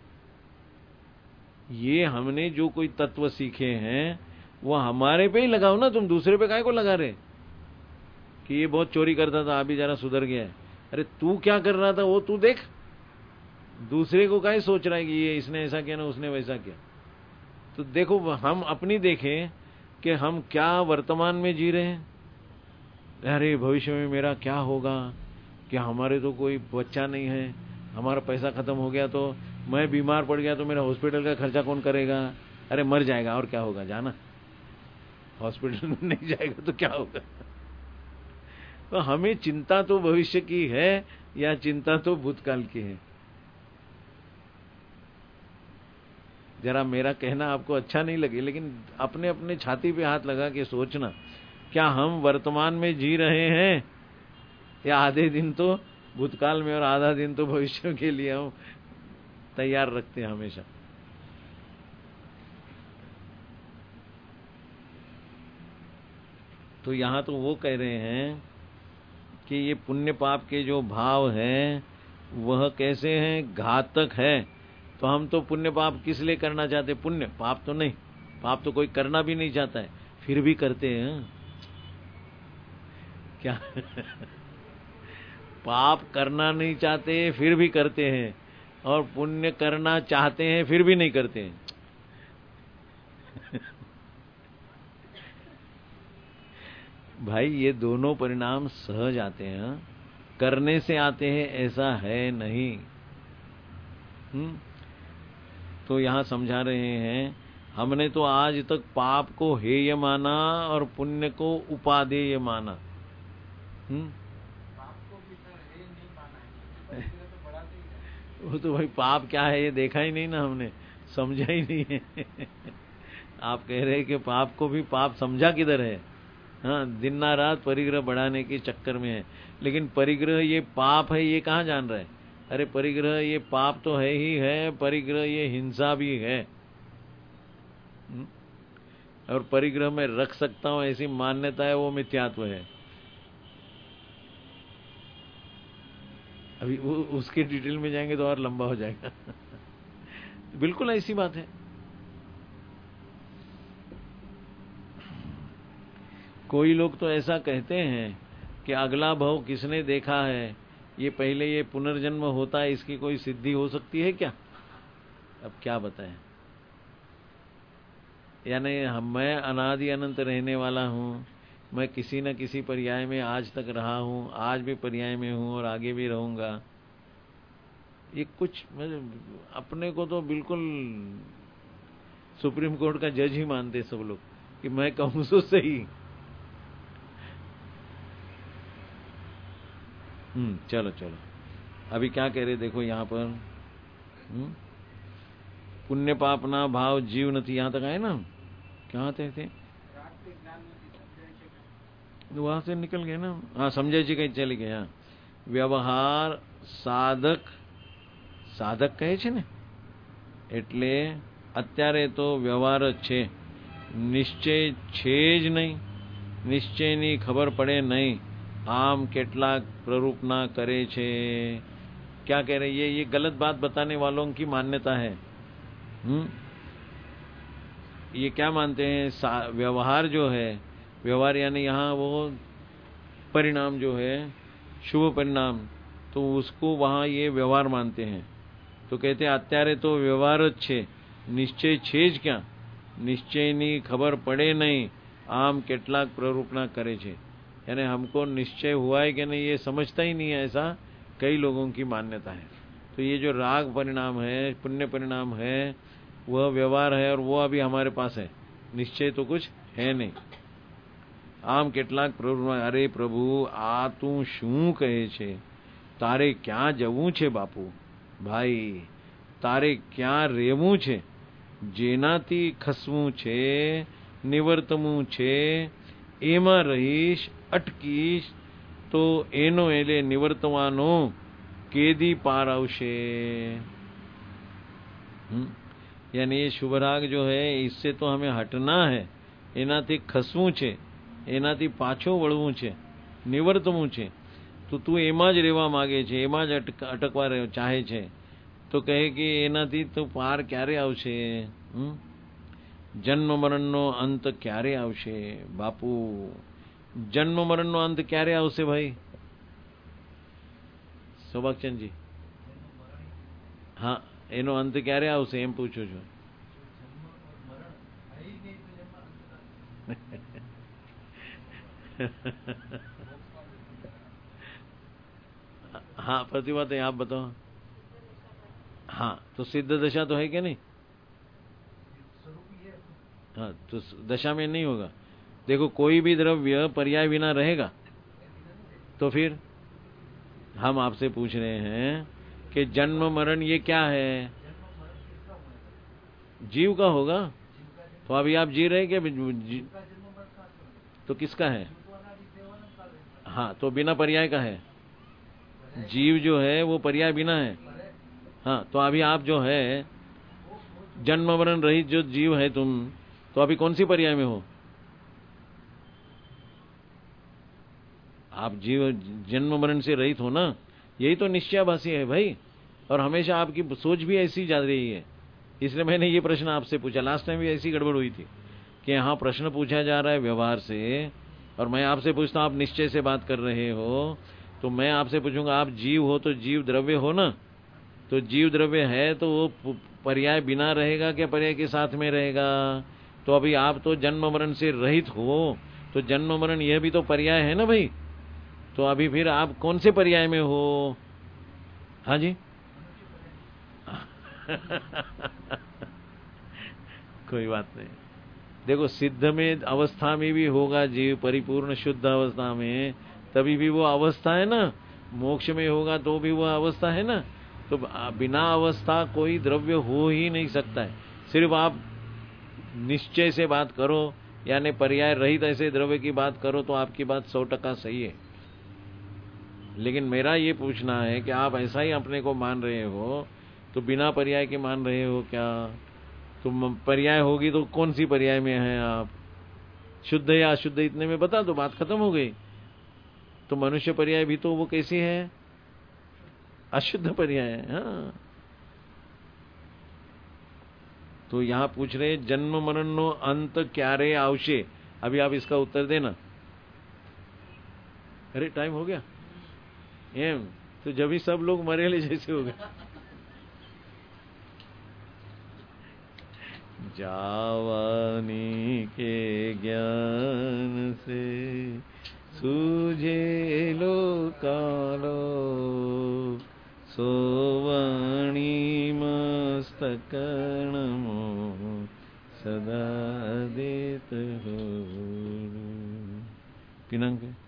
ये हमने जो कोई तत्व सीखे हैं वो हमारे पे ही लगाओ ना, तुम दूसरे पे काहे को लगा रहे कि ये बहुत चोरी करता था अभी जरा सुधर गया है। अरे तू क्या कर रहा था वो तू देख, दूसरे को काहे सोच रहा है कि ये इसने ऐसा किया ना उसने वैसा किया। तो देखो, हम अपनी देखें कि हम क्या वर्तमान में जी रहे हैं। अरे भविष्य में मेरा क्या होगा, कि हमारे तो कोई बच्चा नहीं है, हमारा पैसा खत्म हो गया तो मैं बीमार पड़ गया तो मेरा हॉस्पिटल का खर्चा कौन करेगा। अरे मर जाएगा और क्या होगा, जाना हॉस्पिटल में नहीं जाएगा तो क्या होगा। तो हमें चिंता तो भविष्य की है या चिंता तो भूतकाल की है। जरा मेरा कहना आपको अच्छा नहीं लगे, लेकिन अपने अपने छाती पे हाथ लगा के सोचना, क्या हम वर्तमान में जी रहे हैं या आधे दिन तो भूतकाल में और आधा दिन तो भविष्य के लिए हम तैयार रखते हैं हमेशा। तो यहां तो वो कह रहे हैं कि ये पुण्य पाप के जो भाव हैं वह कैसे हैं, घातक है। तो हम तो पुण्य पाप किस लिए करना चाहते, पुण्य पाप तो नहीं, पाप तो कोई करना भी नहीं चाहता है, फिर भी करते हैं क्या। पाप करना नहीं चाहते फिर भी करते हैं, और पुण्य करना चाहते हैं फिर भी नहीं करते हैं। भाई, ये दोनों परिणाम सहज आते हैं, करने से आते हैं ऐसा है नहीं। तो यहां समझा रहे हैं, हमने तो आज तक पाप को हेय माना और पुण्य को उपादेय माना। वो तो भाई पाप क्या है ये देखा ही नहीं ना, हमने समझा ही नहीं है। आप कह रहे हैं कि पाप को भी पाप समझा किधर है। हाँ, दिन ना रात परिग्रह बढ़ाने के चक्कर में है, लेकिन परिग्रह ये पाप है ये कहाँ जान रहा है। अरे परिग्रह ये पाप तो है ही है, परिग्रह ये हिंसा भी है। और परिग्रह में रख सकता हूं ऐसी मान्यता है, वो मिथ्यात्व है। अभी वो उसके डिटेल में जाएंगे तो और लंबा हो जाएगा। बिल्कुल ऐसी बात है। कोई लोग तो ऐसा कहते हैं कि अगला भव किसने देखा है, ये पहले ये पुनर्जन्म होता है, इसकी कोई सिद्धि हो सकती है क्या। अब क्या बताएं। यानी मैं अनादि अनंत रहने वाला हूँ, मैं किसी न किसी पर्याय में आज तक रहा हूँ, आज भी पर्याय में हूँ और आगे भी रहूंगा। ये कुछ अपने को तो बिल्कुल सुप्रीम कोर्ट का जज ही मानते सब लोग कि मैं कहूँ तो सही। चलो चलो, अभी क्या कह रहे देखो यहाँ पर। पुण्य पाप ना भाव जीव नहीं, यहाँ तक आए ना, कहाँ थे वहां से निकल गए ना। हाँ, समझे जी, कहीं चली गए। हाँ, व्यवहार સાધક કહે છે ને, એટલે અત્યારે તો વ્યવહાર જ છે, નિશ્ચય છે જ નહીં, નિશ્ચયની ખબર પડે નહીં, આમ કેટલાક प्ररूपना करे छे। क्या कह रहे हैं? ये गलत बात बताने वालों की मान्यता है। ये क्या मानते हैं? व्यवहार जो है, व्यवहार यानी यहाँ वो परिणाम जो है, शुभ परिणाम, तो उसको वहां ये व्यवहार मानते हैं। तो कहते हैं અત્યારે तो व्यवहार જ છે, निश्चय છે જ क्या? निश्चयनी खबर पड़े नहीं, आम કેટલાક प्ररूपना करे छे। यानी हमको निश्चय हुआ है कि नहीं ये समझता ही नहीं है, ऐसा कई लोगों की मान्यता है। तो ये जो राग परिणाम है, पुण्य परिणाम है, वह व्यवहार है और वो अभी हमारे पास है, निश्चय तो कुछ है नहीं। आम કેટલાક પ્રવૃત્તિ। अरे प्रभु, आ तू शू कहे छे? तारे क्या जवू छे बापू? भाई, तारे क्या रेवू छे? जेनाथी खसवू छे, निवर्तमू छे, एमा रहीश, अटकीश तो एनो एले निवर्तवानो केदी पार आवशे। यानी ये शुभराग जो है, इससे तो हमें हटना है, एनाथी खसवू छे, एनाथी पाछो वळवू छे, निवर्तवू छे। तो तू एमा ज रेवा मागे छे, एमा ज अटकवा चाहे छे, तो कहे कि एनाथी तो पार क्यारे आवशे? जन्म मरणनो अंत क्यारे आवशे? बापू, जन्म मरणनो अंत क्यारे आवशे भाई? सौभाग्यचंद जी, हाँ, एनो अंत क्यारे आवशे एम पूछो छो। हाँ, प्रतिभा तो आप बताओ। हाँ, तो सिद्ध दशा तो है क्या नहीं? हाँ, तो दशा में नहीं होगा। देखो, कोई भी द्रव्य पर्याय बिना रहेगा, तो फिर हम आपसे पूछ रहे हैं कि जन्म मरण ये क्या है? जीव का होगा। तो अभी आप जी रहे क्या? तो किसका है? हाँ, तो बिना पर्याय का है। जीव जो है वो पर्याय बिना है। हाँ, तो अभी आप जो है जन्म मरण रहित जो जीव है तुम, तो अभी कौन सी पर्याय में हो? आप जीव जन्म मरण से रहित हो ना, यही तो निश्चयाभासी है भाई। और हमेशा आपकी सोच भी ऐसी जा रही है, इसलिए मैंने ये प्रश्न आपसे पूछा। लास्ट टाइम भी ऐसी गड़बड़ हुई थी कि यहाँ प्रश्न पूछा जा रहा है व्यवहार से, और मैं आपसे पूछता हूँ, आप निश्चय से बात कर रहे हो, तो मैं आपसे पूछूंगा, आप जीव हो तो जीव द्रव्य हो ना, तो जीव द्रव्य है तो वो पर्याय बिना रहेगा क्या पर्याय के साथ में रहेगा? तो अभी आप तो जन्म मरण से रहित हो, तो जन्म मरण यह भी तो पर्याय है ना भाई। तो अभी फिर आप कौन से पर्याय में हो? हाँ जी। कोई बात नहीं। देखो, सिद्ध में अवस्था में भी होगा जीव, परिपूर्ण शुद्ध अवस्था में, तभी भी वो अवस्था है ना। मोक्ष में होगा तो भी वो अवस्था है ना। तो बिना अवस्था कोई द्रव्य हो ही नहीं सकता है। सिर्फ आप निश्चय से बात करो, यानी पर्याय रहित ऐसे द्रव्य की बात करो, तो आपकी बात 100% सही है। लेकिन मेरा ये पूछना है कि आप ऐसा ही अपने को मान रहे हो, तो बिना पर्याय के मान रहे हो क्या? तो पर्याय होगी तो कौन सी पर्याय में है आप? शुद्ध या अशुद्ध इतने में बता दो, बात खत्म हो गई। तो मनुष्य पर्याय भी तो वो कैसी है? अशुद्ध पर्याय है। हाँ, तो यहाँ पूछ रहे जन्म मरण नो अंत क्यारे आवशे। अभी आप इसका उत्तर देना। अरे टाइम हो गया एम, तो जब ही सब लोग मरेले जैसे हो गए। जावानी के ज्ञान से सूझे लो कालो, सोवाणी मस्तकर्ण मो सदा देत हो। पिनांग